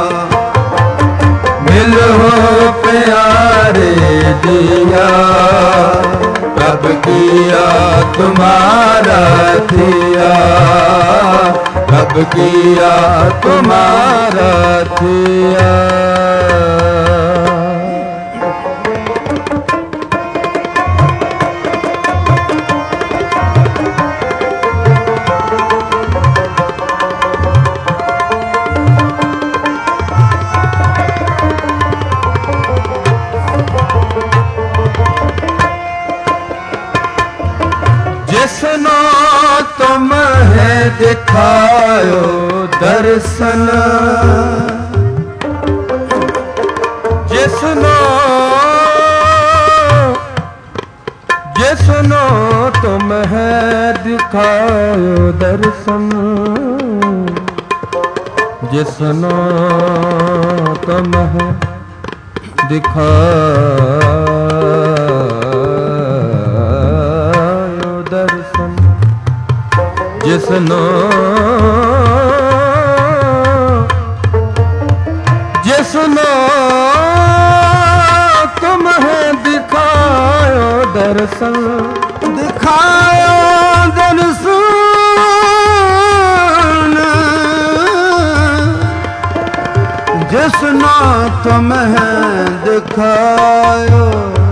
मिलो प्यारे दिया, प्रभ किया तुम्हारा थिया, प्रभ किया तुम्हारा थिया। जिसनो तुम है दिखायो दर्शन, जिसनो जिसनो तुम है दिखायो दर्शन, जिसनो तुम है दिखायो दर्शन। जिसनो जिसनो तुम है दिखायो दर्शन, दिखायो दर्शन। जिसनो तुम है दिखायो,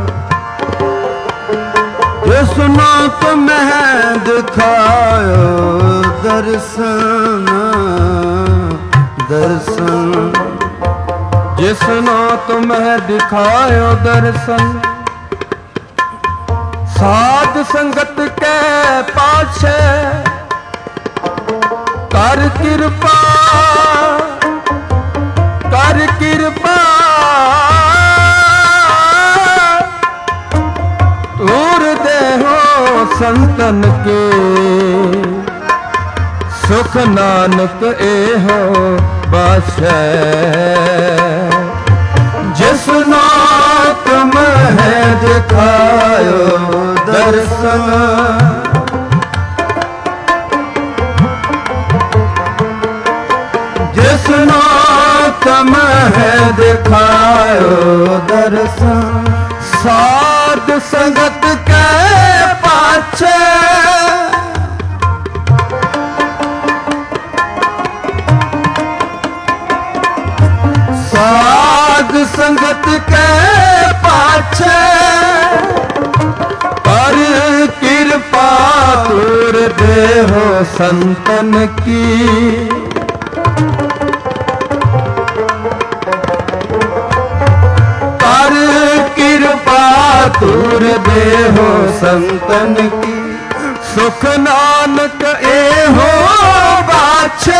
जिसनो तुम है दिखायो दर्शन, दर्शन। जिसनो तुम है दिखायो दर्शन। साध संगत के पाछे कर कृपा, कर कृपा। दूर देहो संतन के सुख नानक एहो बाशे। जिसनो तुम है दिखायो दर्शन, जिसनो तुम है दिखायो दिखायो दर्शन। साध संगत के पाछे साध संगत के पाछे पर कृपा तोर देहो संतन की। पर कृपा तोर देहो संतन की। सुख नानक एहो बाछे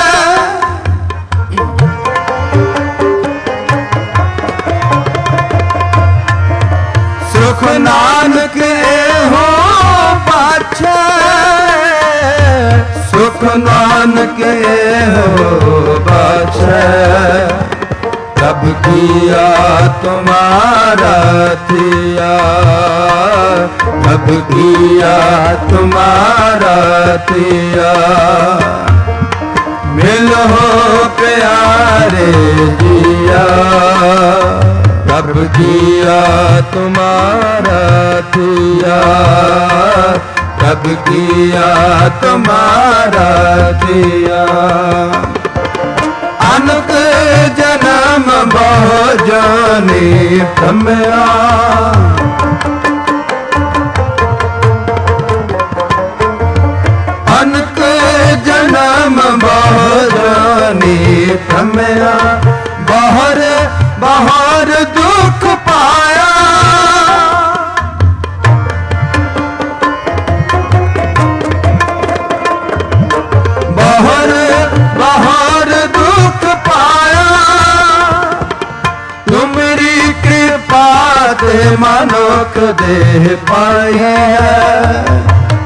सुख नानक एहो बाछे। सुख नानक एहो बाछे। तब किया तुम्हारा थिया तब किया तुम्हारा थिया। मिलो प्यारे जिया तब किया तुम्हारा थिया तब किया तुम्हारा थिया। अनक जन्म बहु जानी भ्रमया। अनक जन्म बहु जानी भ्रमया। बाहर बाहर दुख पाया। बाहर बाहर दुख पाया। तुमरी कृपा ते मनुख देह पाई है।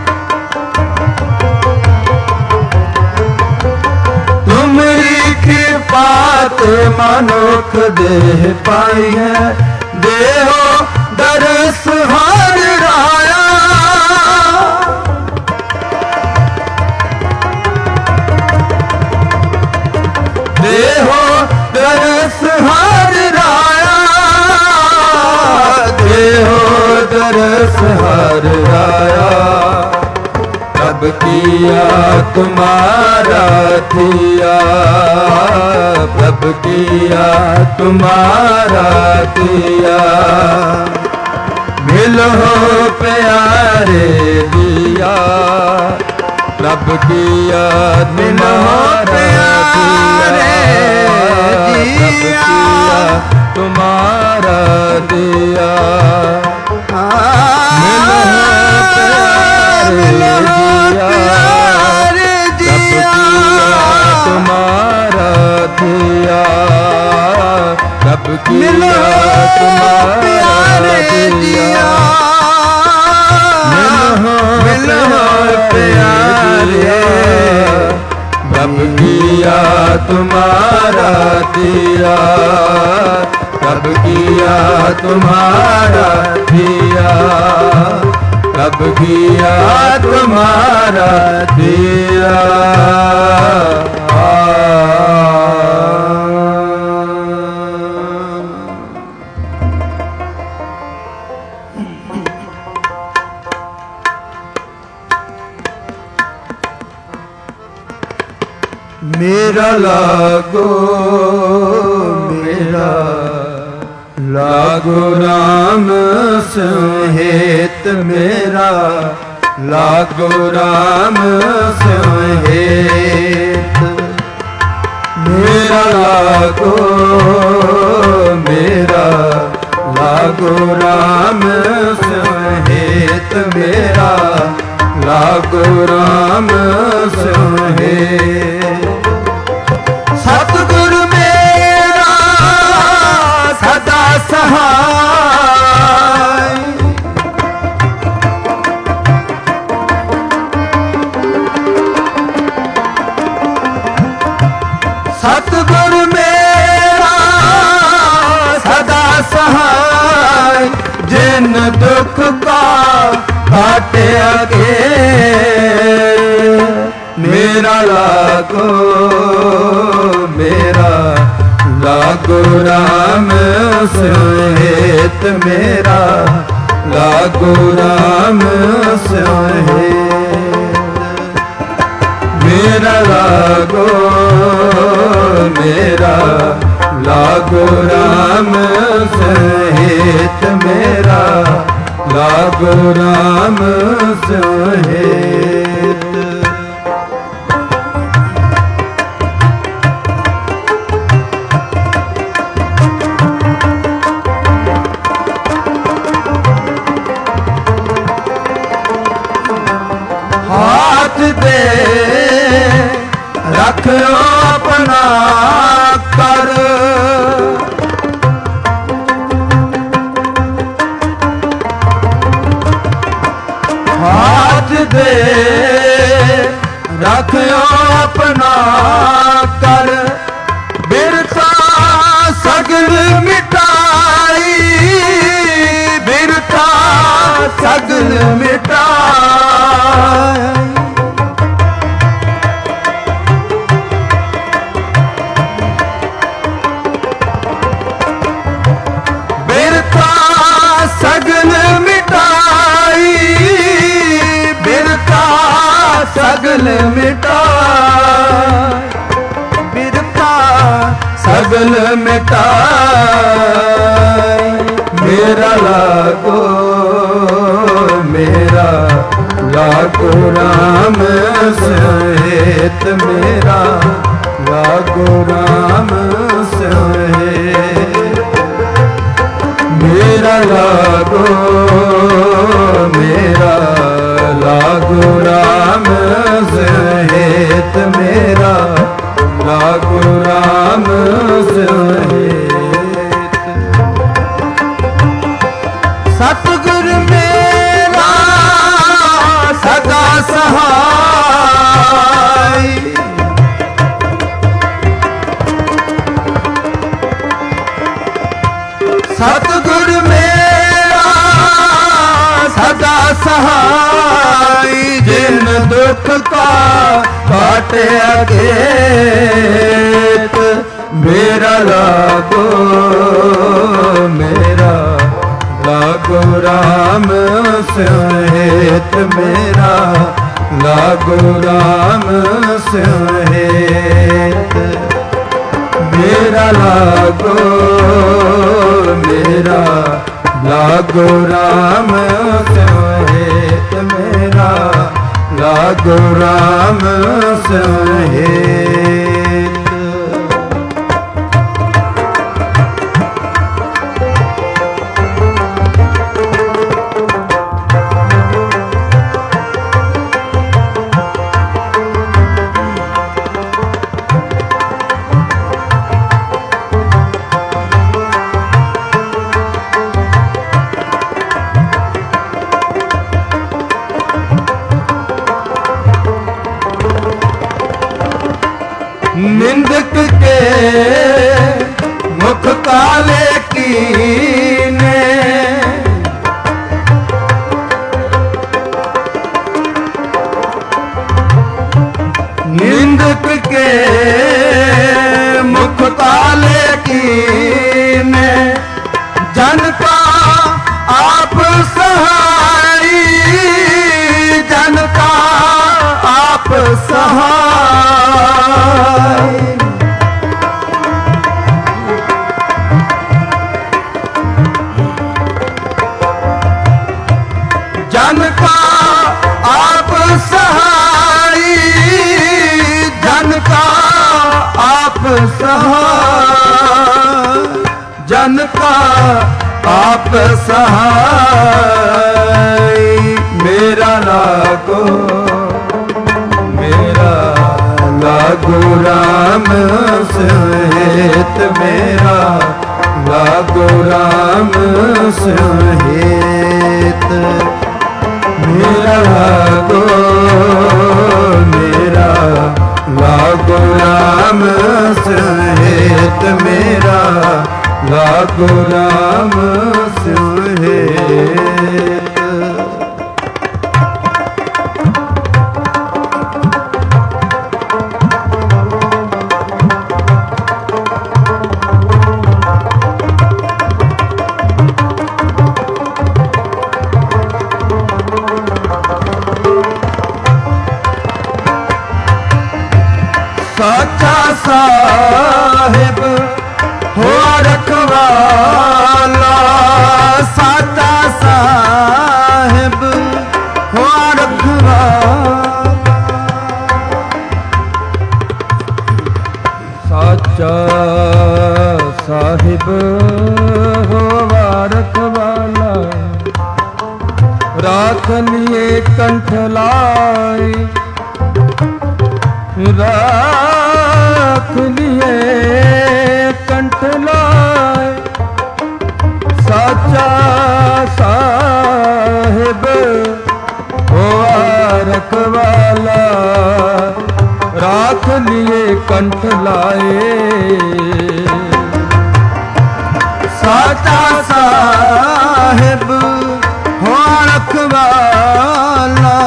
तुमरी कृपा ते मनुख देह पाई है। देहो दरस हर राया। देहो दरस हर राया। देहो दरस हर राया। तब किया तुम्हारा थिया तब किया तुम्हारा थिया। मिलो प्यारे दिया तब किया मिलो प्यारे दिया तुम्हारा दिया। तुम्हारा दिया तब किया तुम्हारा दिया। मिलो प्यारे तब किया तुम्हारा दिया तब किया तुम्हारा दिया तब किया तुम्हारा दिया। मेरा लागो मेरा लागो राम सहेत मेरा लागो राम सहेत। मेरा लागो मेरा लागो राम सहेत मेरा लागो राम सहेत। सतगुरु मेरा सदा सहाय। सतगुरु मेरा सदा सहाय। जिन दुख का काटे आगे मेरा लागो मेरा लागो लागो राम सहित मेरा, लागो राम सहित मेरा, लागो मेरा लागो राम सहित मेरा, लागो राम सहित। हाथ दे रखो अपना कर, हाथ दे रखो अपना कर, बिरथा सगल मिटाई, बिरथा सगल मिटाई। बिरथा सगल मिटाई, बिरथा सगल मिटाई, बिरथा सगल मिटाई। मेरा लागो मेरा लागो राम सहित मेरा, लागो राम सहित मेरा, लागो मेरा लागो राम सहित मेरा, लागो राम सहित। सतगुर मेरा सदा सहाय, सतगुर मेरा सदा सहाय, जिन दुख का काटे अगेत मेरा, लागो मेरा लागो राम सहित मेरा, लागो राम सहित मेरा, लागो मेरा लागो राम सहित मेरा, लागो राम सहित। निंदक के मुख काले कीने, निंदक के मुख काले कीने, जन का आप सहाई, जन का आप सहाय। जन का आप सहाय, जन का आप सहाय, जन का आप सहाय। मेरा लागो मेरा लागो राम सहित मेरा, लागो राम सहित मेरा, लागो मेरा लागो राम सहित मेरा, लागो राम सहित। राख लिए कंठ लाए, राख लिए कंठ लाए, साचा साहिब होआ रखवाला, राख लिए कंठ लाए, साचा साहिब होआ रखवाला,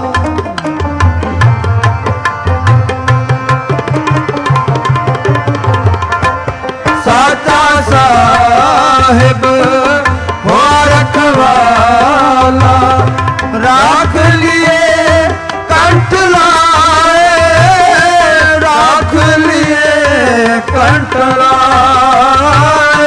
साचा साहिब होआ रखवाला, राख लिए कंठ लाए, राख लिए कंठ लाए,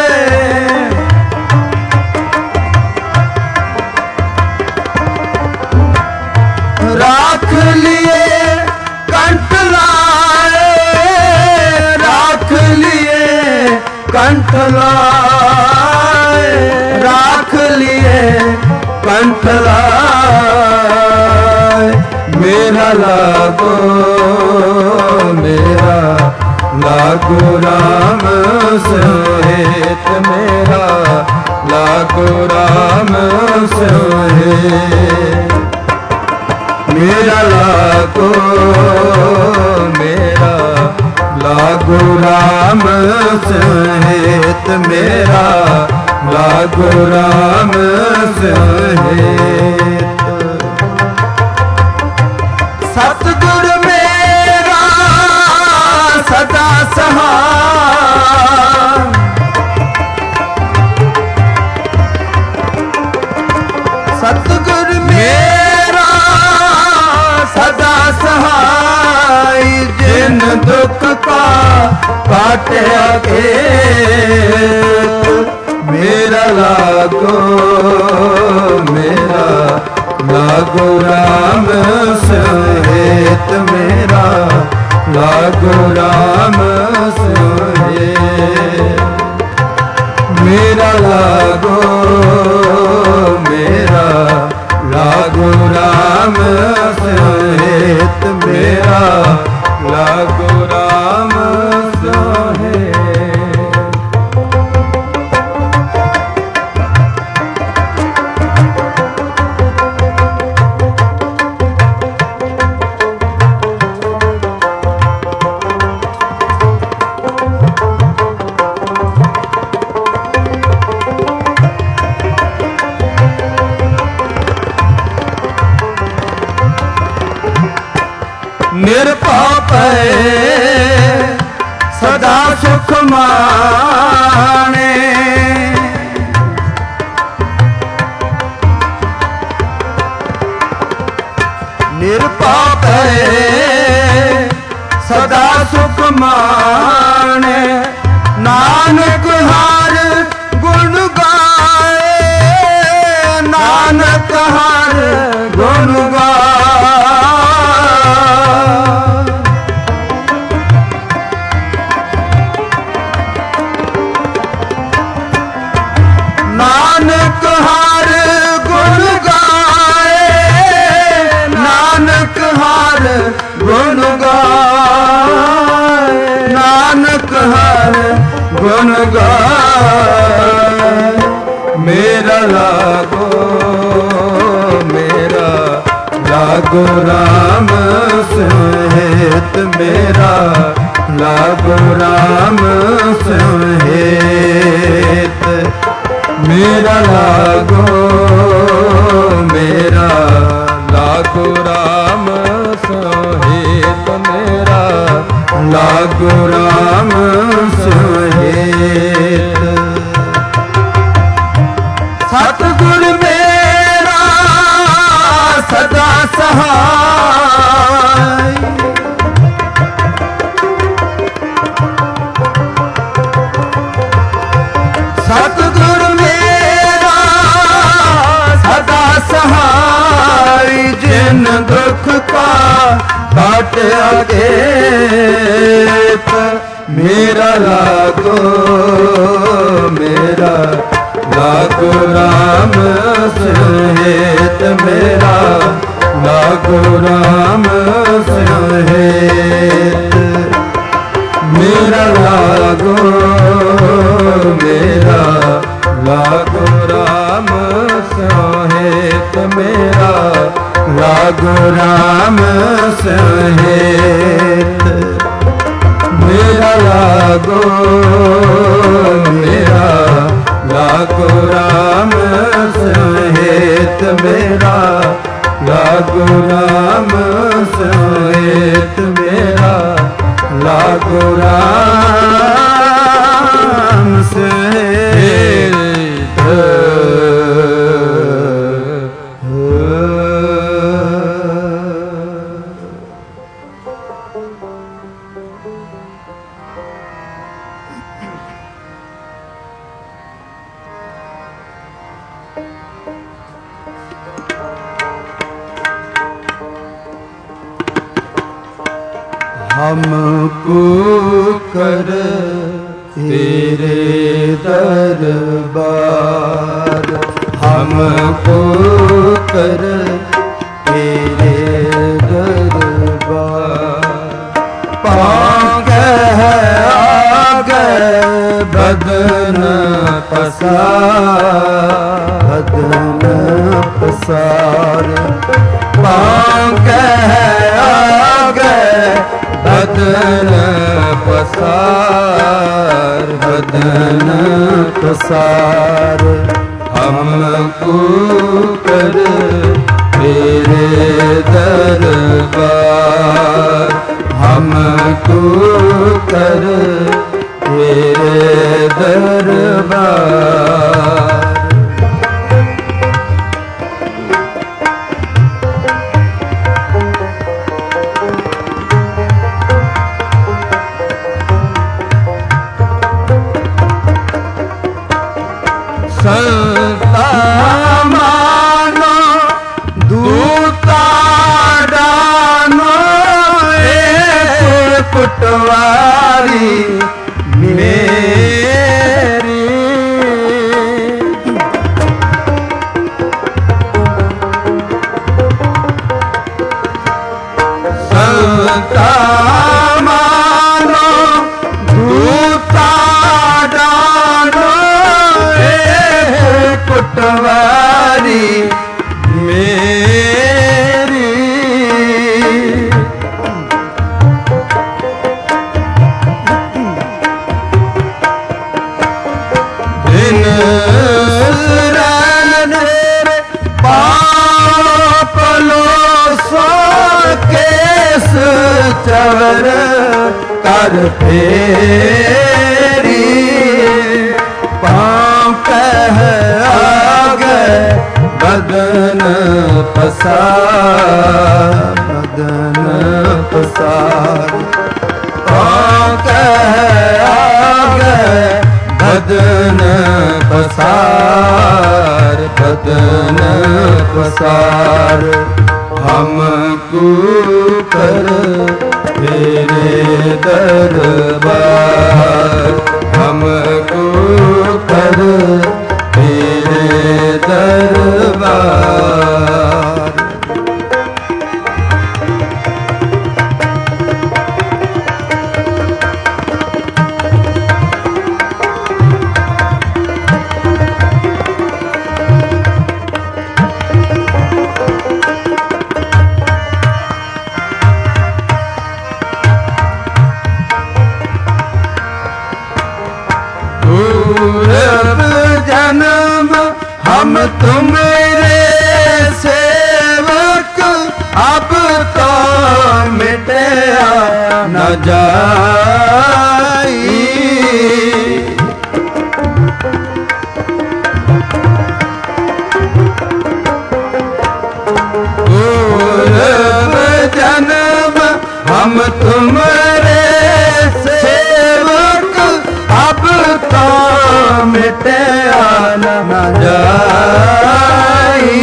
राख लिए कंठ लाए, राख लिए कंठ लाए, राख लिए कंठ लाए, मेरा लागो मेरा लागो राम सहित, मेरा लागो राम सहित, मेरा लागो मेरा लागो राम सहित, मेरा लागो राम सहित, सतगुर मेरा सदा सहाय, सतगुर मेरा सदा सहाय, जिन दुख का काटे के, मेरा लागो मेरा लागो राम सहित, मेरा लागो राम सहित, मेरा लागो मेरा लागो राम सहित, मेरा लागो राम सहित। निरपाप सदा सुख माने, निरपाप सदा सुख माने, नानक हर गुण गाए, नानक हर गुण गाए, नानक हर गुण गाए, नानक हर गुण गाए, नानक हर गुण गाए, मेरा लागो मेरा लागो राम सहित, मेरा लागो राम सहित, मेरा लागो मेरा लागो राम सहित, मेरा लागो राम सहित, सतगुर मेरा सदा सहाय, सतगुर मेरा सदा सहाय, जिन दुख का काटे अगेत, मेरा लागो मेरा लागो राम सहित, लागो राम सहेत मेरा लागो मेरा लागो राम सहेत मेरा लागो राम सहेत मेरा लागो मेरा लागो राम सहेत मेरा लागो राम सहेत मेरा लागो राम सहेत हमको कर तेरे दरबार हमको कर तेरे दरबार पाँव आगे बदन पसार बदन पसार पाँव आगे बदन पसार बदन पसार हमको कर तेरे दरबार हमको कर तेरे दरबार संता मानो दूता डानो एक पटवारी मेरी संता मानो दूता डानो पटवारी मेरी दिन पापलो सो केस चवर कर फेरी पाँव कह बदन पसार बदन पसार पाँव आगे बदन पसार बदन पसार हमको कर तेरे दरबार हमको कर तेरे दरबार पूर्व जन्म हम तुम्हारे सेवक अब तो मिटया न जाई पूर्व जन्म हम तुम्हारे सेवक अब तो मिटया न जाई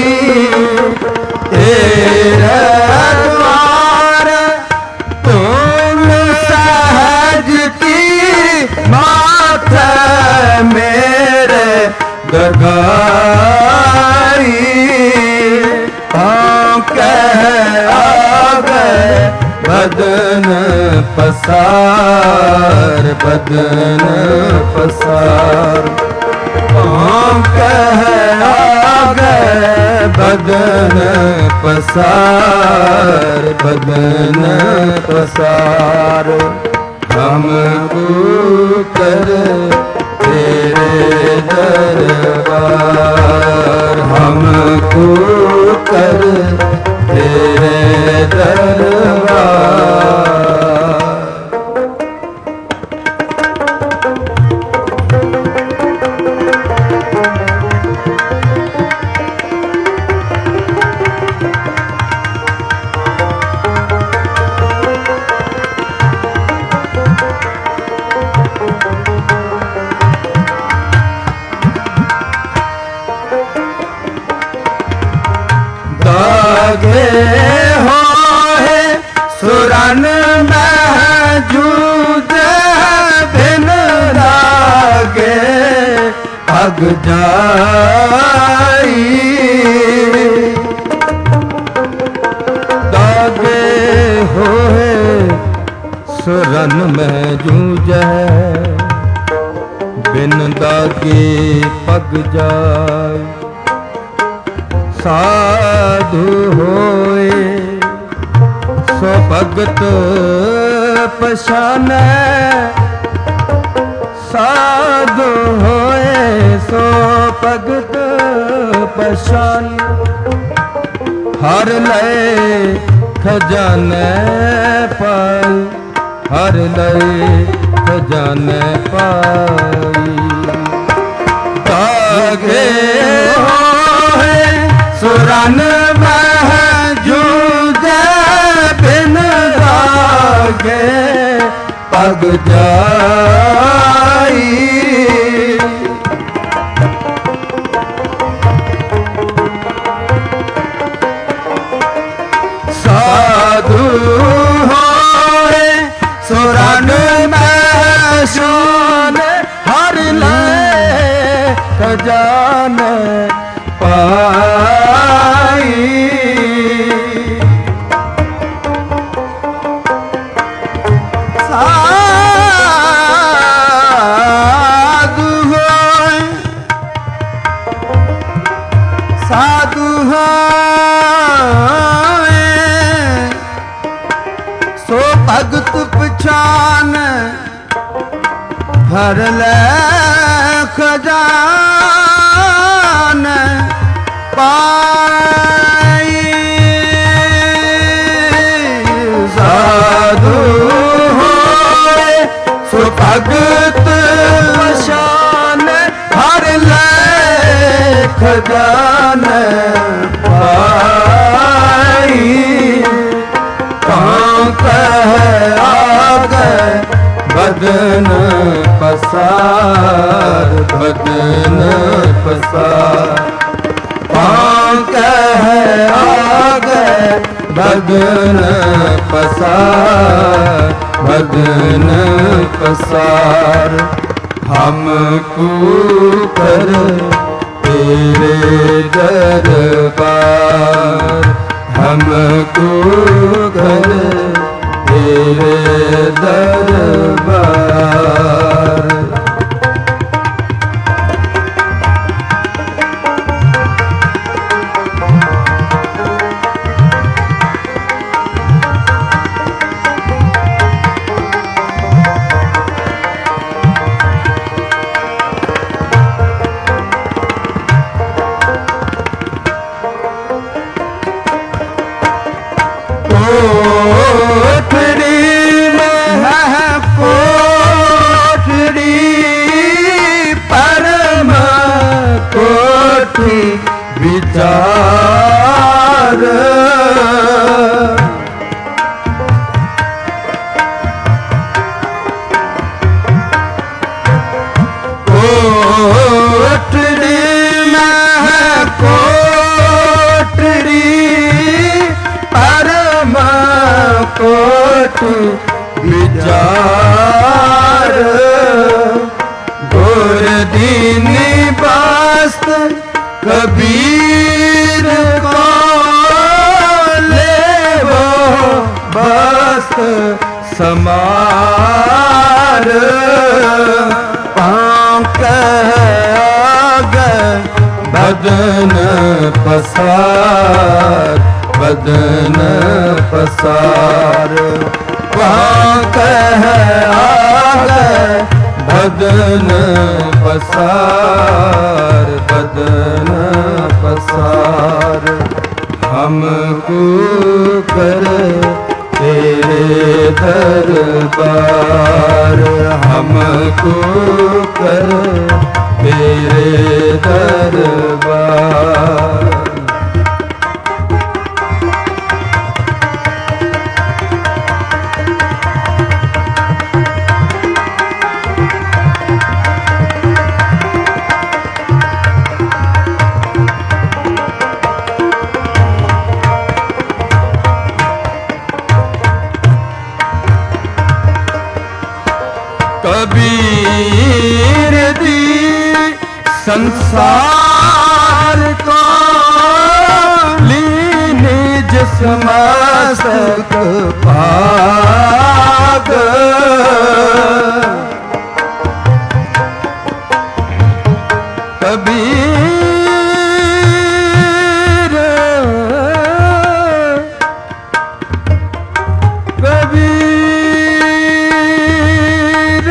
तेरे द्वार तुम सहज की माथा मेरे गगाई कह बदन पसार बदन पसार ओम कह आगे बदन पसार बदन पसार हमको कर तेरे दरबार हमको कर तेरे दरबार दागे हो है सुरन में जूझ बिन दागे पग जाई दागे होए सुरन में जूझे बिन दागे पग जाए साधु होए सो भगत पछाने साधु होए सो भगत पछाने हर लय खजाने पाई हर लय खजाने पाई दागे सुरन में जूझ बिन दागे पग जाई साधु होए सुरन में शान हर ले खजाने पाई साधु होए साधु होए सो भगत पछान भर ले खजान पाई साधु होए सो भगत पछान हर ले खजान पाई कहाँ कह आगे बदन पसार बदन पसार कह आगे बदन पसार बदन पसार हमको कर तेरे दरबार हमको कर तेरे दरबार विचार कोठरी में कोठरी परम कोटि विचार गोर दीनी बास्त कबीर को ले वो बस्त समार पांक बदन पसार बदन पसार पांक बदन पसार बदन पसार हमको कर तेरे दरबार हमको कर तेरे दरबार कबीर दी संसार को लीने जिस मस्तक भाग कबीर कबीर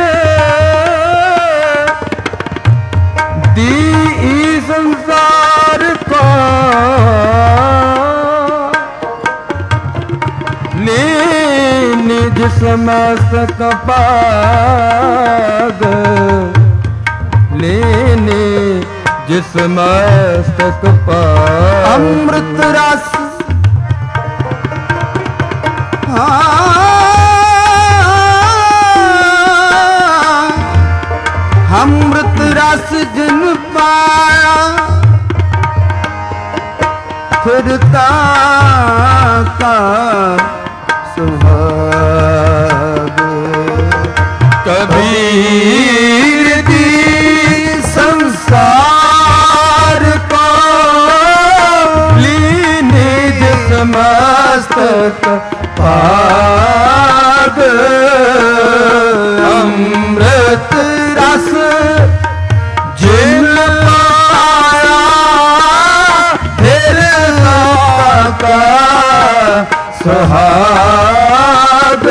संसार को ले निज समस्त पाग लेने जिस मस्तक पाग अमृत रस अमृत रस जिन पाया फिरता का सुहाग कबीर दी संसार को लीने जिस मस्तक भाग अमृत रस जिन पाया फिर का सुहाग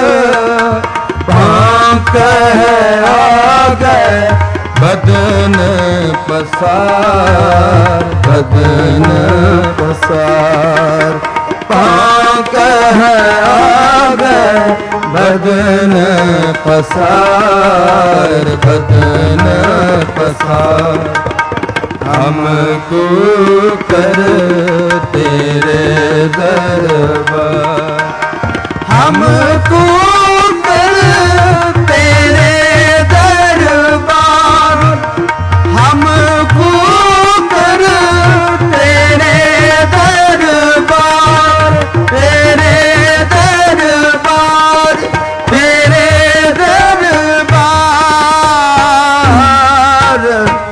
पांक आगे बदन पसार बदन पसार पांक आगे बदन पसार बदन पसार हमको कर तेरे दरबार हमको कर तेरे दरबार हमको कर तेरे दरबार तेरे दरबार तेरे दरबार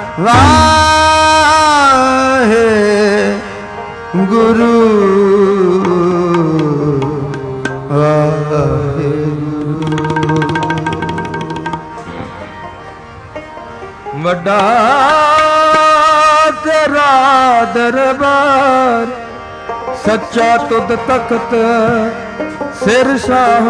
वाहे गुरु वाहे वड्डा तेरा दरबार सच्चा तुद तख्त सिर शाह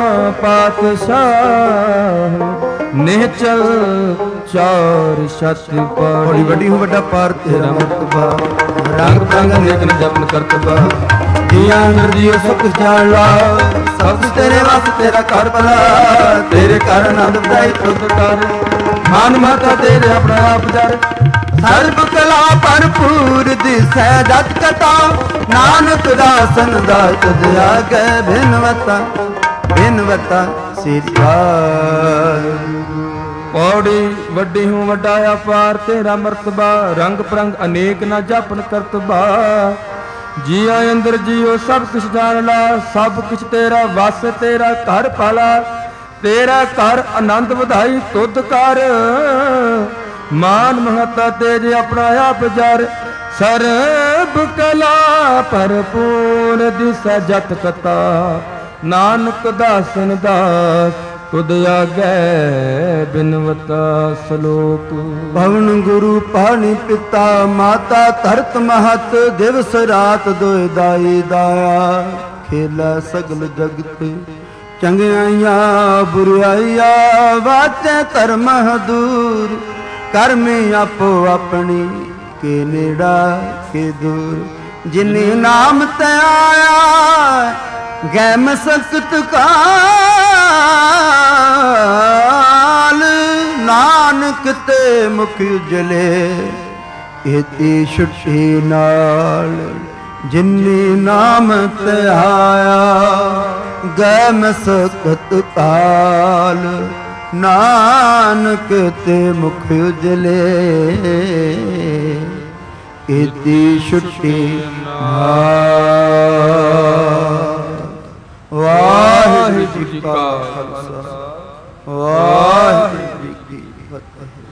पातशाह निहचल चार छत बड़ी बड़ी हो वड्डा पार तेरा मर्तबा रंग रंग अनेक न जपन करतबा जिया अंदर जियो सब कुछ जान ला सब कुछ तेरे वास्ते तेरा कर भला तेरे कर आनंद बधाई तुद कर मान माता तेरे अपना आप जर सर्व कला भरपूर दिसै जत कथा नानक दासन दात दया कै भिनवता भिनवता सिरकार पौड़ी वड्डी हूँ वड्डा अपार तेरा मर्तबा रंग परंग अनेक न जापन करतबा जिया अंदर जियो सब कुछ जान ला सब कुछ तेरा वस तेरा घर पाला तेरा घर आनंद ਵਧਾਈ तुद कर मान महता तेज अपना आप जर सर्ब कला भरपूर दिस जत कथा ਨਾਨਕ ਦਾਸਨ ਦਾਸ ਤੁਧ ਆਗੈ ਬਿਨਵਤਾ ਸਲੋਕ। ਪਵਨ ਗੁਰੂ ਪਾਣੀ ਪਿਤਾ ਮਾਤਾ ਧਰਤ ਮਹਤ ਦਿਵਸ ਰਾਤ ਦੁਇ ਦਾਈ ਦਾਇਆ। ਖੇਲਾ ਸਗਲ ਜਗਤ ਚੰਗਿਆਈਆਂ ਬੁਰਾਈਆਂ ਵਾਚੈ ਧਰਮ ਦੂਰ। ਕਰਮੀ ਆਪੋ ਆਪਣੀ ਕੇ ਨੇੜਾ ਕੇ ਦੂਰ। ਜਿਨੀ ਨਾਮ ਤੇ ਆਇਆ ਗੈ ਮਸਕਤ ਕਾਲ। ਨਾਨਕ ਤੇ ਮੁਖ ਉਜਲੇ ਇਤੀ ਛੁੱਟੀ ਨਾਲ। ਜਿਨੀ ਨਾਮ ਤੇ ਆਇਆ ਗੈ ਮਸਕਤ ਕਾਲ। ਨਾਨਕ ਤੇ ਮੁਖ ਉਜਲੇ ਇਤੀ ਛੁੱਟੀ ਨਾਲ। ਵਾਹਿਗੁਰੂ ਜੀ ਕਾ ਖਾਲਸਾ ਵਾਹਿਗੁਰੂ ਜੀ ਕੀ ਫਤਿਹ।